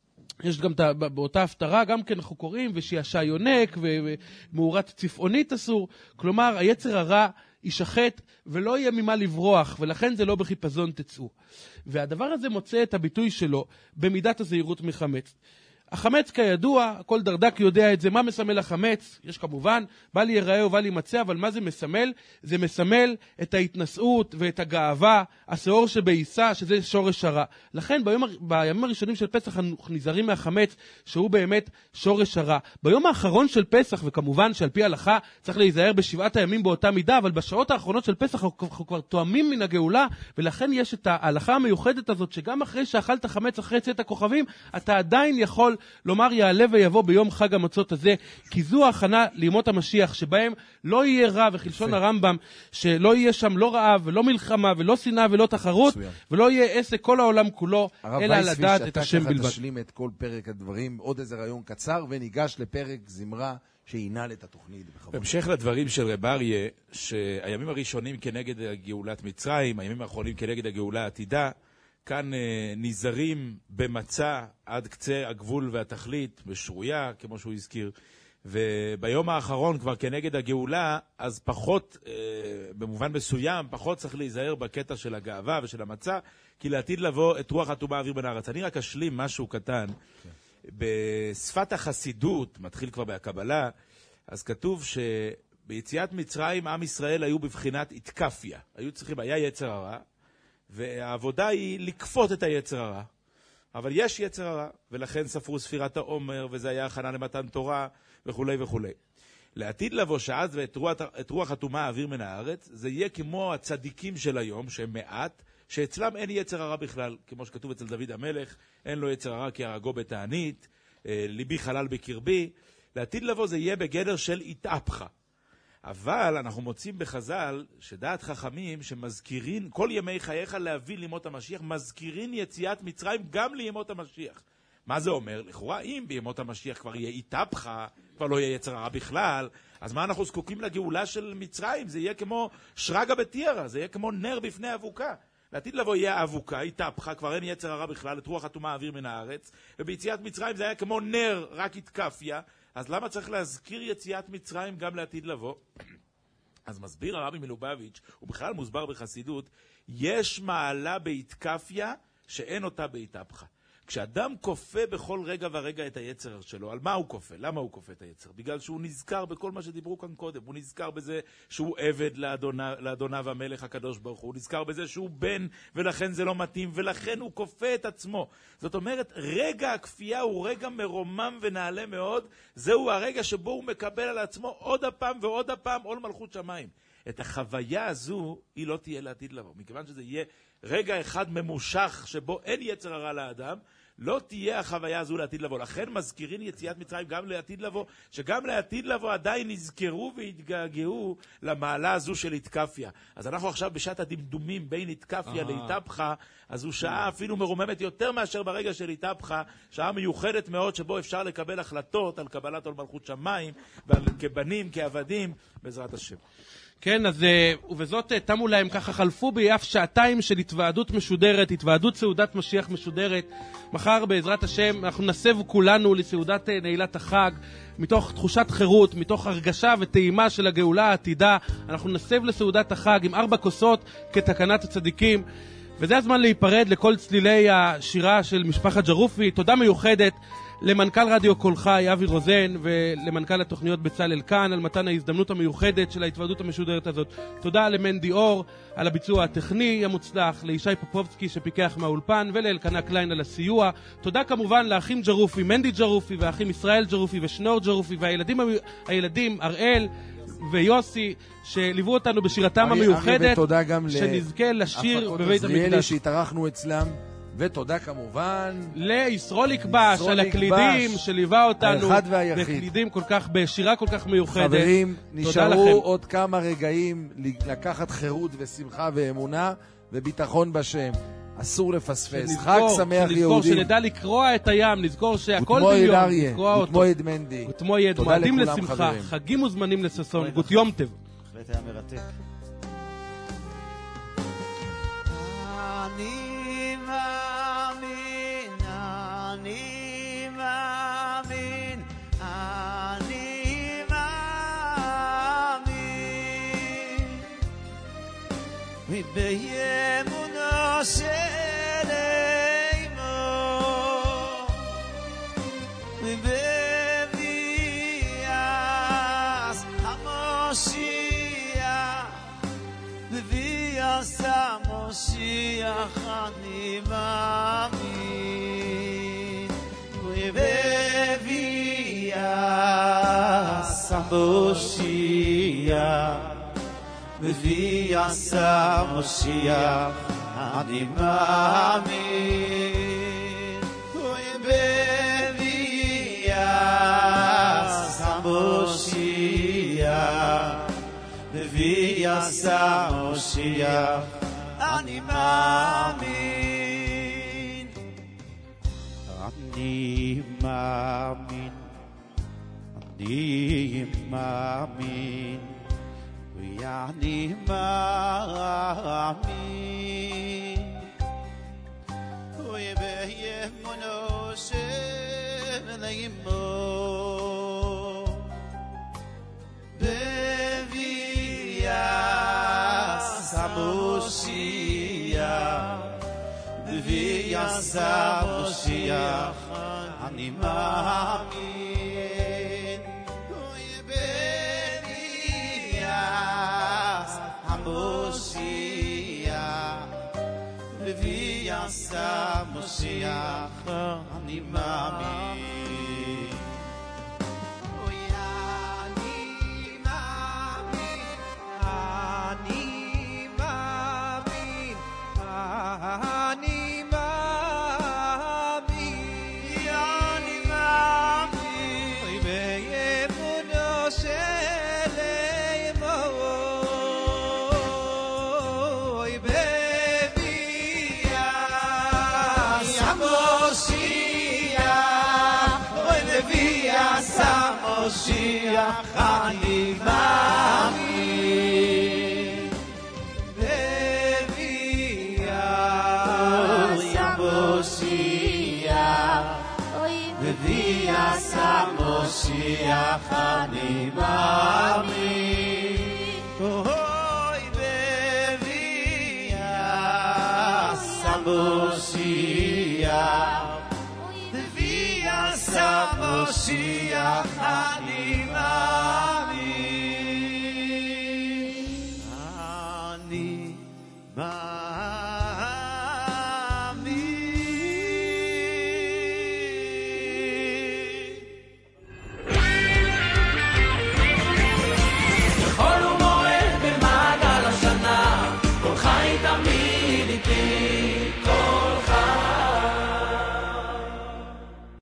יש גם באותה הפטרה, גם כן אנחנו קוראים, ושישע יונק, ומאורת צפעונית אסור. כלומר, היצר הרע יישחט, ולא יהיה ממה לברוח, ולכן זה לא בחיפזון תצאו. והדבר הזה מוצא את הביטוי שלו במידת הזהירות מחמץ. החמץ כידוע, כל דרדק יודע את זה, מה מסמל החמץ? יש כמובן, בל ייראה ובל יימצא, אבל מה זה מסמל? זה מסמל את ההתנשאות ואת הגאווה, השעור שבעיסה, שזה שורש הרע. לכן ביום, בימים הראשונים של פסח אנחנו נזהרים מהחמץ, שהוא באמת שורש הרע. ביום האחרון של פסח, וכמובן שעל פי ההלכה צריך להיזהר בשבעת הימים באותה מידה, אבל בשעות האחרונות של פסח אנחנו כבר תואמים מן הגאולה, ולכן יש את ההלכה המיוחדת הזאת, שגם אחרי שאכלת חמץ אחרי צאת הכוכבים, אתה עדיין יכול לומר יעלה ויבוא ביום חג המצות הזה, כי זו ההכנה לימות המשיח, שבהם לא יהיה רע, וכלשון הרמב"ם, שלא יהיה שם לא רעב ולא מלחמה ולא שנאה ולא תחרות, ולא יהיה עסק כל העולם כולו, אלא לדעת את השם בלבד. הרב וייספיש, אתה ככה תשלים את כל פרק הדברים, עוד איזה רעיון קצר, וניגש לפרק זמרה שינעל את התוכנית. בהמשך לדברים של רב אריה, שהימים הראשונים כנגד גאולת מצרים, הימים האחרונים כנגד הגאולה העתידה, כאן אה, נזרים במצע עד קצה הגבול והתכלית, בשרויה, כמו שהוא הזכיר, וביום האחרון כבר כנגד הגאולה, אז פחות, אה, במובן מסוים, פחות צריך להיזהר בקטע של הגאווה ושל המצע, כי לעתיד לבוא את רוח הטומאה האוויר בין הארץ. אני רק אשלים משהו קטן. Okay. בשפת החסידות, מתחיל כבר בהקבלה, אז כתוב שביציאת מצרים עם ישראל היו בבחינת התקפיה. היו צריכים, היה יצר הרע, והעבודה היא לקפות את היצר הרע. אבל יש יצר הרע, ולכן ספרו ספירת העומר, וזה היה הכנה למתן תורה, וכו' וכו'. לעתיד לבוא שאז ואת רוח, את רוח הטומאה האוויר מן הארץ, זה יהיה כמו הצדיקים של היום, שהם מעט, שאצלם אין יצר הרע בכלל, כמו שכתוב אצל דוד המלך, אין לו יצר הרע כי הרגו בתענית, ליבי חלל בקרבי. לעתיד לבוא זה יהיה בגדר של התהפכה. אבל אנחנו מוצאים בחז"ל שדעת חכמים שמזכירים כל ימי חייך להביא לימות המשיח, מזכירים יציאת מצרים גם לימות המשיח. מה זה אומר? לכאורה, אם בימות המשיח כבר יהיה התהפכה, כבר לא יהיה יצר הרע בכלל, אז מה אנחנו זקוקים לגאולה של מצרים? זה יהיה כמו שרגא בתיארא, זה יהיה כמו נר בפני אבוקה. לעתיד לבוא יהיה אבוקה, היא תפחה, כבר אין יצר הרע בכלל, את רוח אטומה האוויר מן הארץ, וביציאת מצרים זה היה כמו נר, רק התקפיה, אז למה צריך להזכיר יציאת מצרים גם לעתיד לבוא? אז מסביר הרבי מלובביץ', ובכלל מוסבר בחסידות, יש מעלה בהתקפיה שאין אותה בהתהפכה. כשאדם כופה בכל רגע ורגע את היצר שלו, על מה הוא כופה? למה הוא כופה את היצר? בגלל שהוא נזכר בכל מה שדיברו כאן קודם. הוא נזכר בזה שהוא עבד לאדונה, לאדוניו המלך הקדוש ברוך הוא. הוא נזכר בזה שהוא בן ולכן זה לא מתאים, ולכן הוא כופה את עצמו. זאת אומרת, רגע הכפייה הוא רגע מרומם ונעלה מאוד. זהו הרגע שבו הוא מקבל על עצמו עוד הפעם ועוד הפעם עול מלכות שמיים. את החוויה הזו היא לא תהיה לעתיד לבוא. מכיוון שזה יהיה רגע אחד ממושך שבו אין יצר הרע לאדם, לא תהיה החוויה הזו לעתיד לבוא. לכן מזכירים יציאת מצרים גם לעתיד לבוא, שגם לעתיד לבוא עדיין נזכרו והתגעגעו למעלה הזו של התקפיה. אז אנחנו עכשיו בשעת הדמדומים בין התקפיה להתהפכה, אז הוא שעה אפילו מרוממת יותר מאשר ברגע של התהפכה, שעה מיוחדת מאוד שבו אפשר לקבל החלטות על קבלת עול מלכות שמיים, ועל כבנים, כעבדים, בעזרת השם. כן, אז ובזאת תמו להם ככה, חלפו ביף שעתיים של התוועדות משודרת, התוועדות סעודת משיח משודרת. מחר בעזרת השם אנחנו נסב כולנו לסעודת נעילת החג, מתוך תחושת חירות, מתוך הרגשה וטעימה של הגאולה העתידה. אנחנו נסב לסעודת החג עם ארבע כוסות כתקנת הצדיקים, וזה הזמן להיפרד לכל צלילי השירה של משפחת ג'רופי. תודה מיוחדת למנכ"ל רדיו קול חי אבי רוזן ולמנכ"ל התוכניות בצלאל כאן על מתן ההזדמנות המיוחדת של ההתוועדות המשודרת הזאת. תודה למנדי אור על הביצוע הטכני המוצלח, לישי פופובסקי שפיקח מהאולפן ולאלקנה קליין על הסיוע. תודה כמובן לאחים ג'רופי, מנדי ג'רופי ואחים ישראל ג'רופי ושנור ג'רופי והילדים הילדים אראל ויוסי שליוו אותנו בשירתם המיוחדת, שנזכה לשיר בבית המקדש שהתארחנו אצלם. ותודה כמובן לישרול יקבש על הקלידים שליווה אותנו בקלידים כל כך, בשירה כל כך מיוחדת. חברים, נשארו עוד כמה רגעים לקחת חירות ושמחה ואמונה וביטחון בשם. אסור לפספס. חג שמח יהודים. שנדע לקרוע את הים, נזכור שהכל ביום, לקרוע אותו. ותמו יד מנדי. ותמו יד, מועדים לשמחה, חגים וזמנים לששון. גות יום טוב. בהחלט היה מרתק. אני מאמין, אני מאמין, אני מאמין באמונו של אמו ובביאת המשיח בביאת המשיח אני מאמין ובביאת המשיח בביאת המשיח אני מאמין ובביאת המשיח בביאת המשיח אני מאמין אני מאמין אני מאמין ואני מאמין ובאמונו של אמו בביאת המשיח בביאת המשיח אני מאמין ובביאת המשיח בביאת המשיח אני מאמין אני מאמין, אני מאמין באמונו של אמו בביאת המשיח בביאת המשיח אני מאמין בביאת מושיח בביאס המושיח אני מאמין אוי בביאס המושיח בביאס המושיח אני מאמין